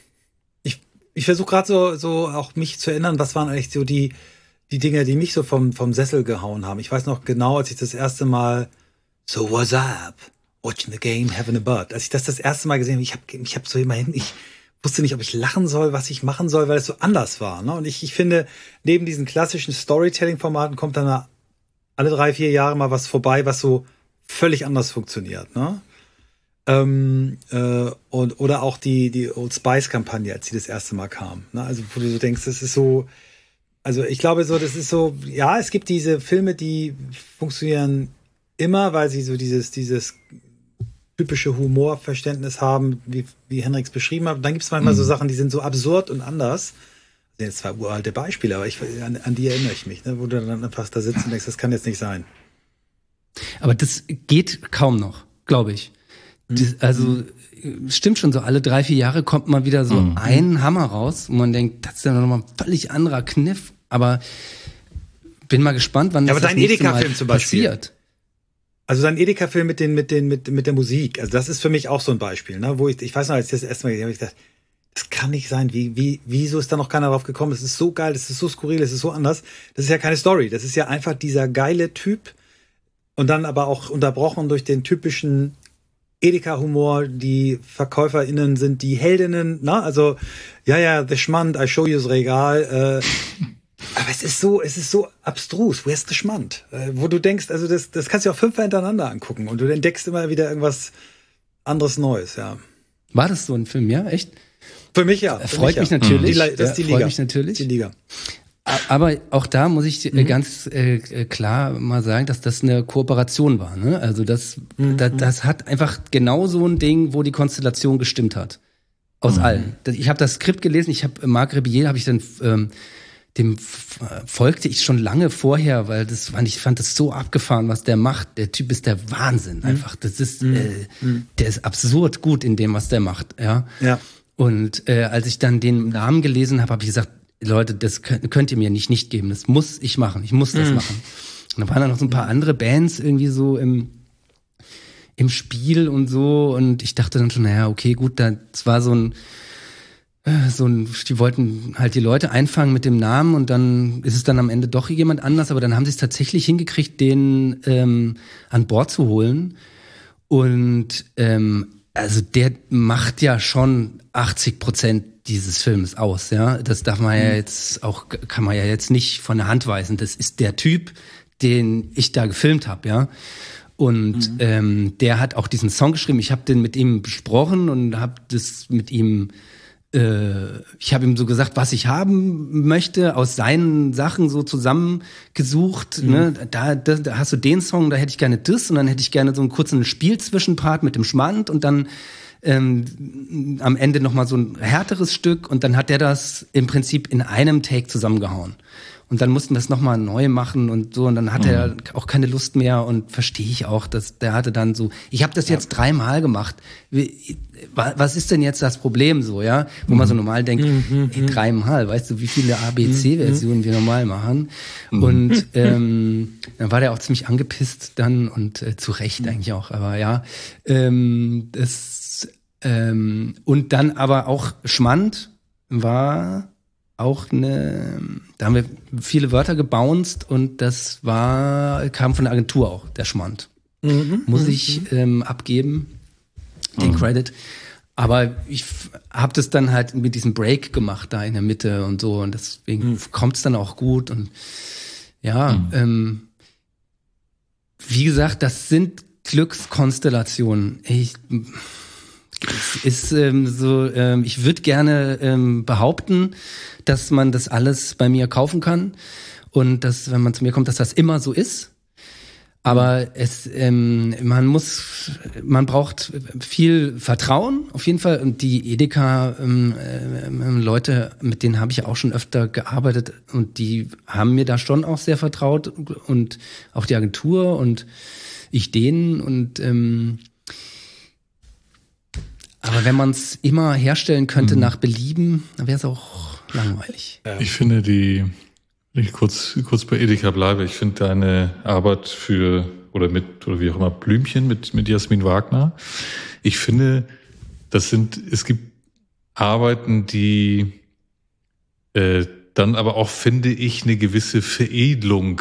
ich ich versuche gerade so so auch mich zu erinnern, was waren eigentlich so die die Dinge, die mich so vom vom Sessel gehauen haben. Ich weiß noch genau, als ich das erste Mal So what's up? Watching the game, having a butt. Als ich das das erste Mal gesehen habe, ich habe ich habe so immerhin, ich wusste nicht, ob ich lachen soll, was ich machen soll, weil es so anders war. Ne? Und ich ich finde, neben diesen klassischen Storytelling-Formaten kommt dann alle drei, vier Jahre mal was vorbei, was so völlig anders funktioniert. Ne? Ähm, äh, und oder auch die die Old Spice-Kampagne, als sie das erste Mal kam. Ne? Also wo du so denkst, das ist so. Also ich glaube so, das ist so, ja, es gibt diese Filme, die funktionieren immer, weil sie so dieses, dieses typische Humorverständnis haben, wie, wie Henriks beschrieben hat. Und dann gibt es manchmal mhm. so Sachen, die sind so absurd und anders. Das sind jetzt zwei uralte Beispiele, aber ich, an, an die erinnere ich mich, ne, wo du dann einfach da sitzt und denkst, das kann jetzt nicht sein. Aber das geht kaum noch, glaube ich. Das, also stimmt schon so, alle drei, vier Jahre kommt mal wieder so mhm. ein Hammer raus, wo man denkt, das ist ja nochmal ein völlig anderer Kniff. Aber bin mal gespannt, wann ja, das, aber das nächste Mal zum Beispiel passiert. Also dein Edeka-Film mit den, mit den, mit, mit der Musik, also das ist für mich auch so ein Beispiel, ne, wo ich, ich weiß noch, als ich das erste Mal gesehen habe, ich gedacht, das kann nicht sein, wie, wie, wieso ist da noch keiner drauf gekommen? Das ist so geil, das ist so skurril, das ist so anders. Das ist ja keine Story, das ist ja einfach dieser geile Typ und dann aber auch unterbrochen durch den typischen Edeka-Humor, die VerkäuferInnen sind die Heldinnen, ne, also, ja, ja, the Schmand, I show you das Regal, äh, aber es ist so, es ist so abstrus. Where's the Schmand? Äh, wo du denkst, also das, das kannst du auch fünfmal hintereinander angucken und du entdeckst immer wieder irgendwas anderes Neues, ja. War das so ein Film, ja? Echt? Für mich ja. Für freut mich, ja. natürlich. Die, das ist ja, die freut Liga. mich natürlich. Die Liga. Aber auch da muss ich mhm. ganz äh, klar mal sagen, dass das eine Kooperation war. Ne? Also das, mhm. das, das hat einfach genau so ein Ding, wo die Konstellation gestimmt hat. Aus mhm. allen. Ich habe das Skript gelesen, ich habe Marc Rebillet, habe ich dann ähm, dem folgte ich schon lange vorher, weil das fand ich fand das so abgefahren, was der macht. Der Typ ist der Wahnsinn einfach. Das ist, mhm. äh, der ist absurd gut in dem, was der macht. Ja. Ja. Und äh, als ich dann den Namen gelesen habe, habe ich gesagt, Leute, das könnt, könnt ihr mir nicht nicht geben. Das muss ich machen. Ich muss das mhm. machen. Und dann waren da noch so ein paar andere Bands irgendwie so im im Spiel und so. Und ich dachte dann schon, naja, okay, gut, das war so ein so ein, die wollten halt die Leute einfangen mit dem Namen und dann ist es dann am Ende doch jemand anders, aber dann haben sie es tatsächlich hingekriegt, den ähm, an Bord zu holen. Und ähm, also der macht ja schon achtzig Prozent dieses Films aus, ja. Das darf man ja jetzt auch, kann man ja jetzt nicht von der Hand weisen. Das ist der Typ, den ich da gefilmt habe, ja. Und mhm. ähm, der hat auch diesen Song geschrieben. Ich habe den mit ihm besprochen und habe das mit ihm ich habe ihm so gesagt, was ich haben möchte, aus seinen Sachen so zusammengesucht. Mhm. Ne? Da, da, da hast du den Song, da hätte ich gerne das und dann hätte ich gerne so einen kurzen Spielzwischenpart mit dem Schmand und dann ähm, am Ende nochmal so ein härteres Stück und dann hat der das im Prinzip in einem Take zusammengehauen. Und dann mussten wir es nochmal neu machen und so. Und dann hatte mhm. er auch keine Lust mehr und verstehe ich auch, dass der hatte dann so, ich habe das jetzt ja. dreimal gemacht. Wie, was ist denn jetzt das Problem so, ja? Wo mhm. man so normal denkt, mhm. ey, dreimal, weißt du, wie viele A B C-Versionen mhm. wir normal machen? Mhm. Und ähm, dann war der auch ziemlich angepisst dann und äh, zu Recht mhm. eigentlich auch, aber ja. Ähm, das ähm, und dann aber auch Schmand war auch eine, da haben wir viele Wörter gebounced und das war, kam von der Agentur auch, der Schmand. Mhm, Muss ich ähm, abgeben, den mhm. Credit. Aber ich habe das dann halt mit diesem Break gemacht da in der Mitte und so und deswegen mhm. kommt es dann auch gut und ja, mhm. ähm, wie gesagt, das sind Glückskonstellationen. Ich, es ist ähm, so, ähm, ich würde gerne ähm, behaupten, dass man das alles bei mir kaufen kann und dass, wenn man zu mir kommt, dass das immer so ist. Aber es, ähm, man muss, man braucht viel Vertrauen, auf jeden Fall. Und die Edeka ähm, äh, Leute, mit denen habe ich auch schon öfter gearbeitet und die haben mir da schon auch sehr vertraut und auch die Agentur und ich denen. Und ähm, aber wenn man es immer herstellen könnte mhm. nach Belieben, dann wäre es auch langweilig. Ich finde die Ich kurz, kurz bei Edeka bleibe. Ich finde deine Arbeit für, oder mit, oder wie auch immer, Blümchen mit, mit Jasmin Wagner. Ich finde, das sind, es gibt Arbeiten, die äh, dann aber auch, finde ich, eine gewisse Veredelung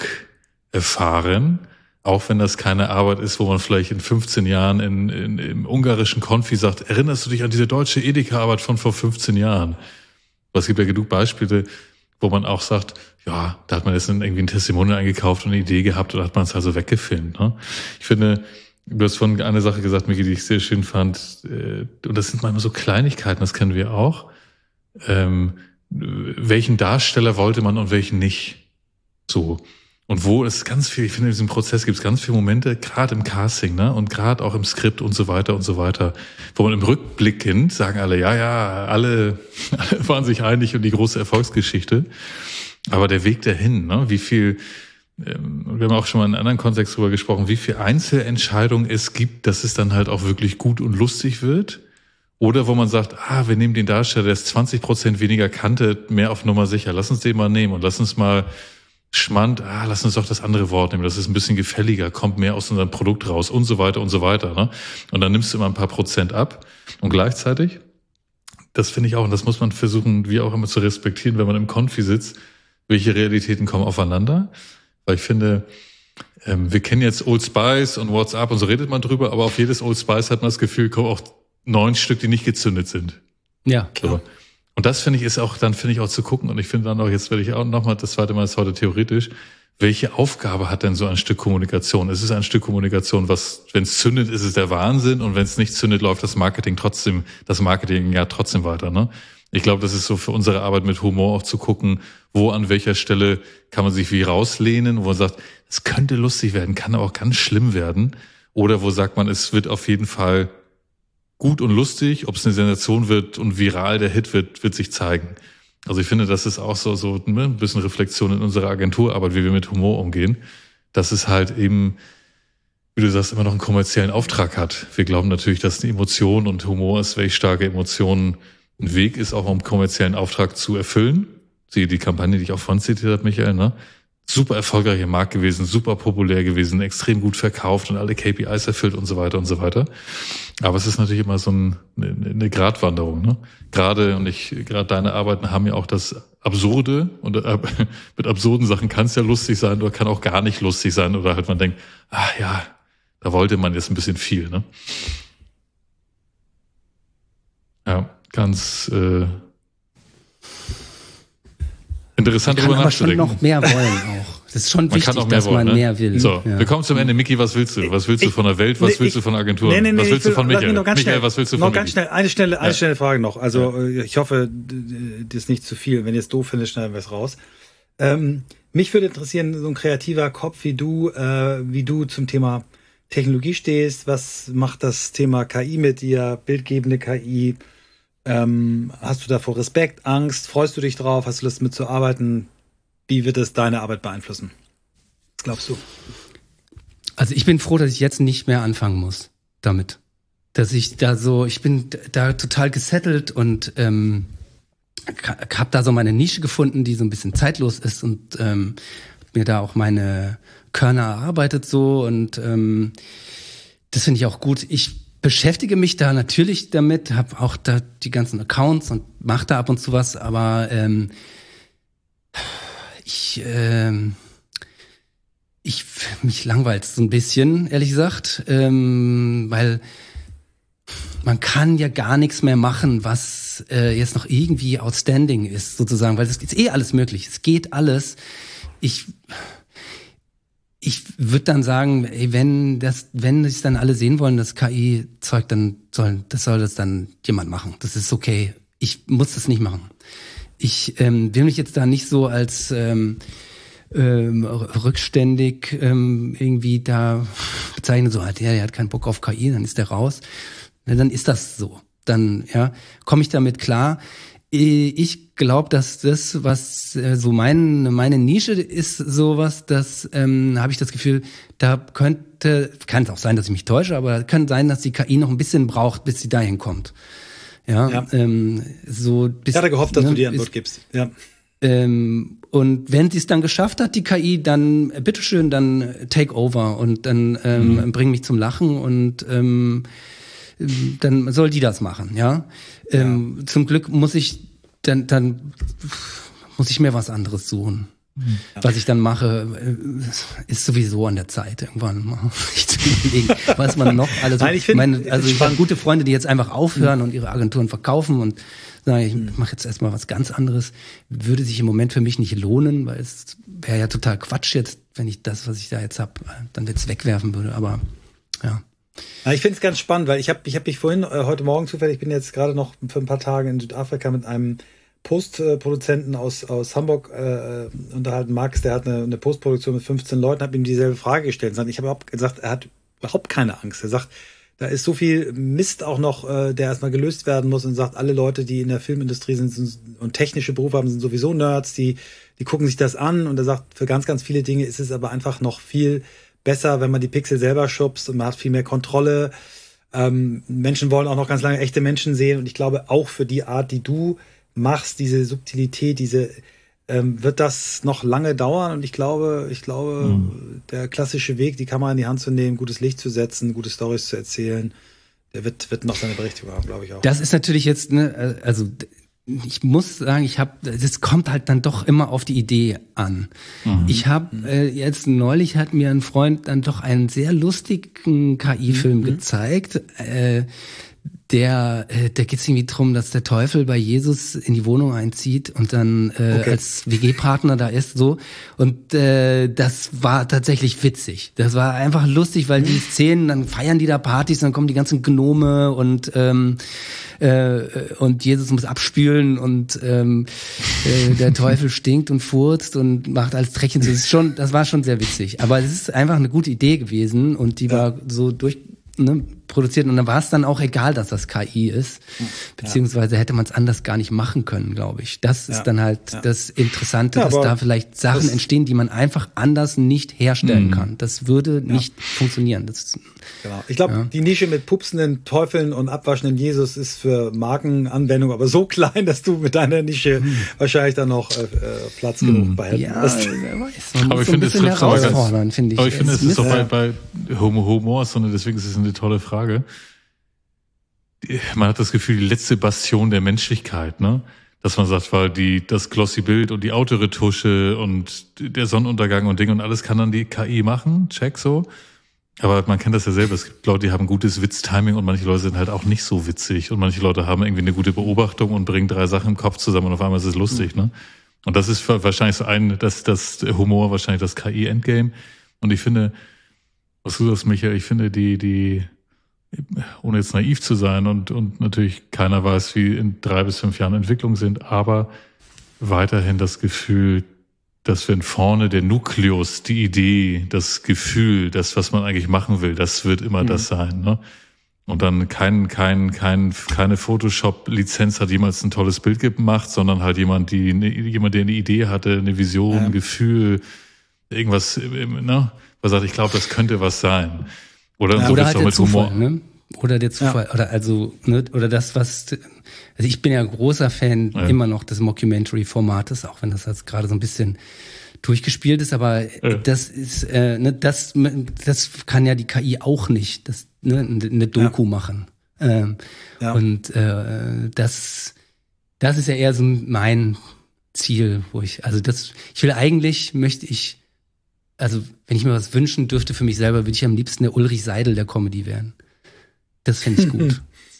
erfahren. Auch wenn das keine Arbeit ist, wo man vielleicht in fünfzehn Jahren in, in, im ungarischen Konfi sagt, erinnerst du dich an diese deutsche Edeka-Arbeit von vor fünfzehn Jahren? Aber es gibt ja genug Beispiele, wo man auch sagt, ja, da hat man jetzt irgendwie ein Testimonial eingekauft und eine Idee gehabt oder hat man es also weggefilmt. Ne? Ich finde, du hast vorhin eine Sache gesagt, Miki, die ich sehr schön fand, und das sind manchmal so Kleinigkeiten, das kennen wir auch. Ähm, welchen Darsteller wollte man und welchen nicht? So. Und wo ist ganz viel, ich finde, in diesem Prozess gibt es ganz viele Momente, gerade im Casting, ne, und gerade auch im Skript und so weiter und so weiter, wo man im Rückblickend sagen alle, ja, ja, alle, alle waren sich einig und die große Erfolgsgeschichte. Aber der Weg dahin, ne, wie viel, ähm, wir haben auch schon mal in einem anderen Kontext drüber gesprochen, wie viel Einzelentscheidungen es gibt, dass es dann halt auch wirklich gut und lustig wird. Oder wo man sagt, ah, wir nehmen den Darsteller, der ist zwanzig Prozent weniger Kante, mehr auf Nummer sicher. Lass uns den mal nehmen und lass uns mal Schmand, ah, lass uns doch das andere Wort nehmen, das ist ein bisschen gefälliger, kommt mehr aus unserem Produkt raus und so weiter und so weiter. Ne? Und dann nimmst du immer ein paar Prozent ab und gleichzeitig, das finde ich auch, und das muss man versuchen, wie auch immer zu respektieren, wenn man im Konfi sitzt, welche Realitäten kommen aufeinander, weil ich finde, ähm, wir kennen jetzt Old Spice und WhatsApp und so redet man drüber, aber auf jedes Old Spice hat man das Gefühl, kommen auch neun Stück, die nicht gezündet sind. Ja, klar. So. Und das finde ich ist auch, dann finde ich auch zu gucken. Und ich finde dann auch, jetzt werde ich auch nochmal, das zweite Mal ist heute theoretisch, welche Aufgabe hat denn so ein Stück Kommunikation? Es ist ein Stück Kommunikation, was, wenn es zündet, ist es der Wahnsinn. Und wenn es nicht zündet, läuft das Marketing trotzdem, das Marketing ja trotzdem weiter, ne? Ich glaube, das ist so für unsere Arbeit mit Humor auch zu gucken, wo an welcher Stelle kann man sich wie rauslehnen, wo man sagt, es könnte lustig werden, kann aber auch ganz schlimm werden. Oder wo sagt man, es wird auf jeden Fall gut und lustig, ob es eine Sensation wird und viral der Hit wird, wird sich zeigen. Also ich finde, das ist auch so, so ein bisschen Reflexion in unserer Agenturarbeit, wie wir mit Humor umgehen, dass es halt eben, wie du sagst, immer noch einen kommerziellen Auftrag hat. Wir glauben natürlich, dass die Emotion und Humor ist, welche starke Emotionen ein Weg ist, auch um einen kommerziellen Auftrag zu erfüllen. Siehe die Kampagne, die ich auch vorhin zitiert habe, Michael, ne? Super erfolgreicher Markt gewesen, super populär gewesen, extrem gut verkauft und alle K P Is erfüllt und so weiter und so weiter. Aber es ist natürlich immer so ein, eine, eine Gratwanderung, ne? Gerade, und ich, gerade deine Arbeiten haben ja auch das Absurde, und äh, mit absurden Sachen kann es ja lustig sein oder kann auch gar nicht lustig sein, oder halt man denkt, ah ja, da wollte man jetzt ein bisschen viel, ne? Ja, ganz äh, interessant drüber nachzudenken. Man kann noch mehr wollen auch. Das ist schon man wichtig, mehr dass wollen, man ne? mehr will. So, ja. wir kommen zum Ende. Miki, was willst du? Was willst du ich, von der Welt? Was nee, willst ich, du von Agenturen? Nee, nee, nee, was willst will, du von Michael? Michael, Michael, was willst du von noch ganz Miki? schnell, eine schnelle, eine ja. schnelle Frage noch. Also ja. ich hoffe, das ist nicht zu viel. Wenn ihr es doof findet, schneiden wir es raus. Ähm, mich würde interessieren, so ein kreativer Kopf wie du, äh, wie du zum Thema Technologie stehst. Was macht das Thema K I mit dir? Bildgebende K I? Ähm, hast du davor Respekt, Angst? Freust du dich drauf? Hast du Lust mitzuarbeiten? Wie wird es deine Arbeit beeinflussen? Was glaubst du? Also ich bin froh, dass ich jetzt nicht mehr anfangen muss damit. Dass ich da so, ich bin da total gesettelt und ähm, habe da so meine Nische gefunden, die so ein bisschen zeitlos ist und ähm, mir da auch meine Körner erarbeitet so und ähm, das finde ich auch gut. Ich beschäftige mich da natürlich damit, habe auch da die ganzen Accounts und mache da ab und zu was, aber ähm, ich ähm, ich mich langweilt so ein bisschen, ehrlich gesagt, ähm, weil man kann ja gar nichts mehr machen, was äh, jetzt noch irgendwie outstanding ist, sozusagen, weil es ist eh alles möglich. Es geht alles. Ich ich würde dann sagen, ey, wenn das, wenn es dann alle sehen wollen, das K I-Zeug, dann soll das soll das dann jemand machen. Das ist okay. Ich muss das nicht machen. Ich ähm, will mich jetzt da nicht so als ähm, ähm, rückständig ähm, irgendwie da bezeichnen, so halt, ja, der hat keinen Bock auf K I, dann ist der raus. Na, dann ist das so. Dann, ja, komme ich damit klar. Ich glaube, dass das, was äh, so mein, meine Nische ist, sowas, das ähm, habe ich das Gefühl, da könnte, kann es auch sein, dass ich mich täusche, aber kann sein, dass die K I noch ein bisschen braucht, bis sie dahin kommt. Ja, ja. Ähm, so bis, ich hatte gehofft, dass ne, du die Antwort gibst. Ja. Ähm, und wenn sie es dann geschafft hat, die K I, dann äh, bitteschön, dann take over und dann ähm, mhm. bring mich zum Lachen und ähm, dann soll die das machen, ja. ja. Ähm, zum Glück muss ich dann, dann muss ich mir was anderes suchen. Ja. Was ich dann mache, ist sowieso an der Zeit, irgendwann mal sich zu überlegen, was man noch alles. Nein, ich find, meine, also ich habe gute Freunde, die jetzt einfach aufhören mhm. und ihre Agenturen verkaufen und sagen, ich mhm. mache jetzt erstmal was ganz anderes. Würde sich im Moment für mich nicht lohnen, weil es wäre ja total Quatsch jetzt, wenn ich das, was ich da jetzt habe, dann jetzt wegwerfen würde. Aber ja. Ja, ich finde es ganz spannend, weil ich habe ich hab mich vorhin, äh, heute Morgen zufällig, ich bin jetzt gerade noch für ein paar Tage in Südafrika mit einem Postproduzenten aus, aus Hamburg äh, unterhalten. Max, der hat eine, eine Postproduktion mit fünfzehn Leuten, habe ihm dieselbe Frage gestellt. Ich habe gesagt, er hat überhaupt keine Angst. Er sagt, da ist so viel Mist auch noch, äh, der erstmal gelöst werden muss und sagt, alle Leute, die in der Filmindustrie sind, sind und technische Berufe haben, sind sowieso Nerds, die, die gucken sich das an und er sagt, für ganz, ganz viele Dinge ist es aber einfach noch viel besser, wenn man die Pixel selber schubst und man hat viel mehr Kontrolle. Ähm, Menschen wollen auch noch ganz lange echte Menschen sehen und ich glaube auch für die Art, die du machst, diese Subtilität, diese ähm, wird das noch lange dauern und ich glaube, ich glaube, mhm. der klassische Weg, die Kamera in die Hand zu nehmen, gutes Licht zu setzen, gute Storys zu erzählen, der wird, wird noch seine Berechtigung haben, glaube ich auch. Das ist natürlich jetzt, ne, also ich muss sagen, ich habe, das kommt halt dann doch immer auf die Idee an. Mhm. Ich habe äh, jetzt neulich hat mir ein Freund dann doch einen sehr lustigen K I-Film mhm. gezeigt. Äh, der, äh, der geht es irgendwie drum, dass der Teufel bei Jesus in die Wohnung einzieht und dann äh, okay. als W G-Partner da ist, so. Und äh, das war tatsächlich witzig. Das war einfach lustig, weil die Szenen, dann feiern die da Partys, dann kommen die ganzen Gnome und ähm, äh, und Jesus muss abspülen und ähm, äh, der Teufel stinkt und furzt und macht alles Dreckchen. Das ist schon, das war schon sehr witzig. Aber es ist einfach eine gute Idee gewesen und die war so durch Ne, produziert und dann war es dann auch egal, dass das K I ist, beziehungsweise hätte man es anders gar nicht machen können, glaube ich. Das ist ja. dann halt ja. das Interessante, ja, dass da vielleicht Sachen entstehen, die man einfach anders nicht herstellen mhm. kann. Das würde ja. nicht funktionieren. Das, genau. Ich glaube, ja. die Nische mit pupsenden Teufeln und abwaschenden Jesus ist für Markenanwendung aber so klein, dass du mit deiner Nische mhm. wahrscheinlich dann noch äh, Platz mhm. genug behalten ja, hast. Wer weiß. Man aber ich finde es herausfordernd, finde ich. Aber ich finde, es ist doch bei, bei Humor, sondern deswegen ist es eine tolle Frage. Man hat das Gefühl, die letzte Bastion der Menschlichkeit, ne? Dass man sagt, weil die, das glossy Bild und die Autoretusche und der Sonnenuntergang und Ding und alles kann dann die K I machen, check so. Aber man kennt das ja selber. Es gibt Leute, die haben gutes Witztiming und manche Leute sind halt auch nicht so witzig und manche Leute haben irgendwie eine gute Beobachtung und bringen drei Sachen im Kopf zusammen und auf einmal ist es lustig, ne? Und das ist wahrscheinlich so ein, das, das Humor, wahrscheinlich das K I-Endgame. Und ich finde, was du sagst, Michael, ich finde die, die, ohne jetzt naiv zu sein und, und natürlich keiner weiß, wie in drei bis fünf Jahren Entwicklung sind, aber weiterhin das Gefühl, dass wenn vorne der Nukleus, die Idee, das Gefühl, das, was man eigentlich machen will, das wird immer mhm. das sein, ne? Und dann kein, kein, kein, keine Photoshop-Lizenz hat jemals ein tolles Bild gemacht, sondern halt jemand, die, jemand, der eine Idee hatte, eine Vision, ja. ein Gefühl, irgendwas, ne? Was sagt, ich glaube, das könnte was sein. Oder, ja, so oder halt auch der mit Zufall, Humor. ne? Oder der Zufall, ja. oder also, ne, oder das, was, also ich bin ja großer Fan ja. immer noch des Mockumentary-Formates, auch wenn das jetzt gerade so ein bisschen durchgespielt ist, aber ja. das ist, äh, ne, das, das kann ja die K I auch nicht, das, ne, eine Doku ja. machen. Ähm, ja. Und äh, das, das ist ja eher so mein Ziel, wo ich, also das, ich will eigentlich, möchte ich, also wenn ich mir was wünschen dürfte für mich selber, würde ich am liebsten der Ulrich Seidel der Comedy werden. Das finde ich gut.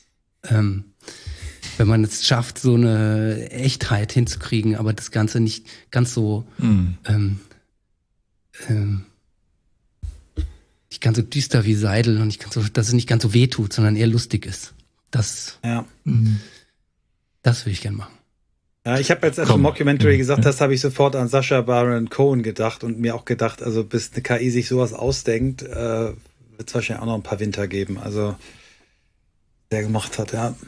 Ähm, wenn man es schafft, so eine Echtheit hinzukriegen, aber das Ganze nicht ganz so mhm. ähm, ähm, nicht ganz so düster wie Seidel und nicht ganz so, dass es nicht ganz so weh tut, sondern eher lustig ist. Das, ja. mhm. das würde ich gerne machen. Ja, ich habe jetzt, als du Mockumentary gesagt hast, habe ich sofort an Sacha Baron Cohen gedacht und mir auch gedacht, also bis eine K I sich sowas ausdenkt, äh, wird es wahrscheinlich auch noch ein paar Winter geben. Also der gemacht hat, ja.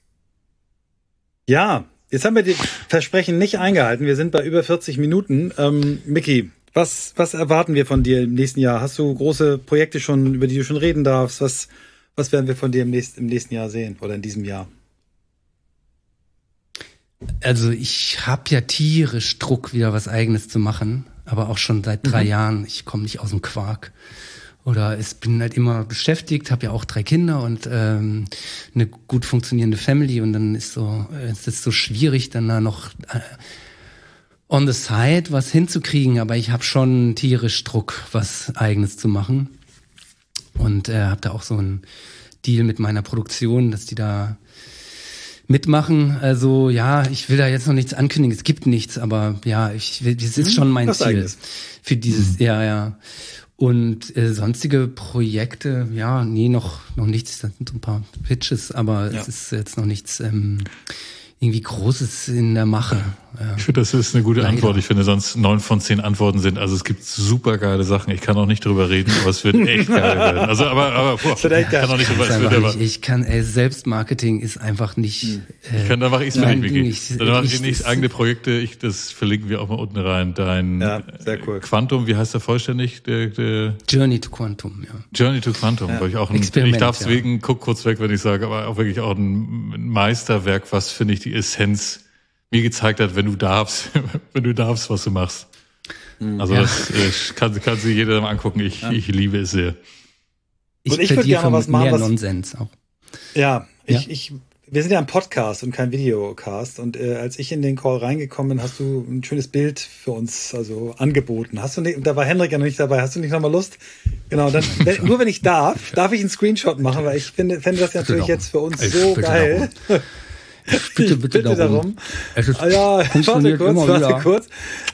Ja, jetzt haben wir die Versprechen nicht eingehalten. Wir sind bei über vierzig Minuten. Ähm, Micky, was, was erwarten wir von dir im nächsten Jahr? Hast du große Projekte schon, über die du schon reden darfst? Was, was werden wir von dir im nächsten, im nächsten Jahr sehen oder in diesem Jahr? Also ich habe ja tierisch Druck, wieder was Eigenes zu machen, aber auch schon seit drei mhm. Jahren. Ich komme nicht aus dem Quark. Oder ich bin halt immer beschäftigt, habe ja auch drei Kinder und ähm, eine gut funktionierende Family und dann ist so, es ist so schwierig, dann da noch äh, on the side was hinzukriegen. Aber ich habe schon tierisch Druck, was Eigenes zu machen und äh, habe da auch so einen Deal mit meiner Produktion, dass die da mitmachen. Also ja, ich will da jetzt noch nichts ankündigen. Es gibt nichts, aber ja, ich will, das ist schon mein was Ziel Eigenes. Für dieses, mhm. ja, ja. Und äh, sonstige Projekte, ja, nee, noch noch nichts. Das sind so ein paar Pitches, aber ja. es ist jetzt noch nichts ähm, irgendwie Großes in der Mache. Ja. Ich finde, das ist eine gute Leider. Antwort. Ich finde, sonst neun von zehn Antworten sind. Also es gibt super geile Sachen. Ich kann auch nicht drüber reden, aber es wird echt geil werden. Also aber aber boah, ich kann auch nicht drüber reden. Ich, ich kann, ey, Selbstmarketing ist einfach nicht. Hm. Äh, ich kann, dann mache ich es für dich, Micky. Dann mache ich nicht eigene Projekte. Ich, das verlinken wir auch mal unten rein. Dein ja, sehr cool. Quantum, wie heißt der vollständig? Der, der Journey to Quantum, ja. Journey to Quantum, ja. Ich auch ein, Experiment, ich darf es ja. wegen, guck kurz weg, wenn ich sage, aber auch wirklich auch ein Meisterwerk, was finde ich die Essenz mir gezeigt hat, wenn du darfst, wenn du darfst, was du machst. Also ja. das äh, kann, kann sich jeder mal angucken. Ich, ja. ich liebe es sehr. Ich, und ich würde gerne was machen, mehr was Nonsens auch. Ja, ja? Ich, ich, wir sind ja ein Podcast und kein Videocast. Und äh, als ich in den Call reingekommen bin, hast du ein schönes Bild für uns also angeboten. Hast du nicht? Da war Henrik ja noch nicht dabei. Hast du nicht nochmal Lust? Genau. Dann wenn, nur wenn ich darf, darf ich einen Screenshot machen, weil ich finde, fände das natürlich jetzt für uns so geil. Bitte, bitte, bitte darum. darum. Es ist, ah, ja, warte kurz, warte kurz.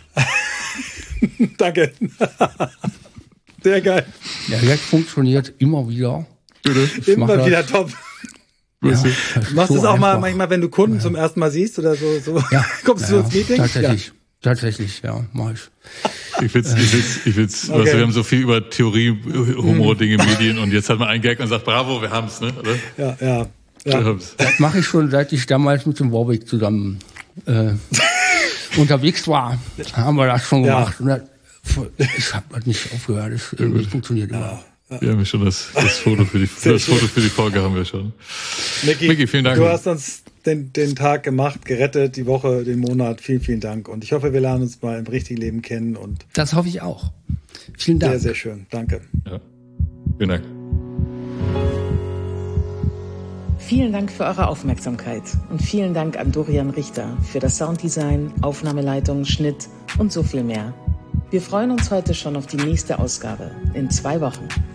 Danke. Sehr geil. Ja, jetzt funktioniert immer wieder. Ich immer wieder das. Top. Ja, das machst du so es auch einfach. mal manchmal, wenn du Kunden ja. zum ersten Mal siehst oder so? so. Ja. Kommst du ja, ins Meeting? Tatsächlich. Ja. Tatsächlich, ja, mach ich. Ich will's, ich will's, ich will's, okay. weißt, wir haben so viel über Theorie, Humor, Dinge, Medien und jetzt hat man einen Gag und sagt, bravo, wir haben's, ne? Oder? Ja, ja. Ja. Das mache ich schon, seit ich damals mit dem Warwick zusammen äh, unterwegs war. Haben wir das schon gemacht. Ja. Und das, ich habe das nicht aufgehört. Das ja, funktioniert immer. Ja. Ja. Wir haben ja schon das, das Foto für die das Foto für die Folge haben wir schon. Micky, Micky, vielen Dank. Du hast uns den, den Tag gemacht, gerettet, die Woche, den Monat. Vielen, vielen Dank. Und ich hoffe, wir lernen uns mal im richtigen Leben kennen. Und das hoffe ich auch. Vielen Dank. Sehr, sehr schön. Danke. Ja. Vielen Dank. Vielen Dank für eure Aufmerksamkeit und vielen Dank an Dorian Richter für das Sounddesign, Aufnahmeleitung, Schnitt und so viel mehr. Wir freuen uns heute schon auf die nächste Ausgabe in zwei Wochen.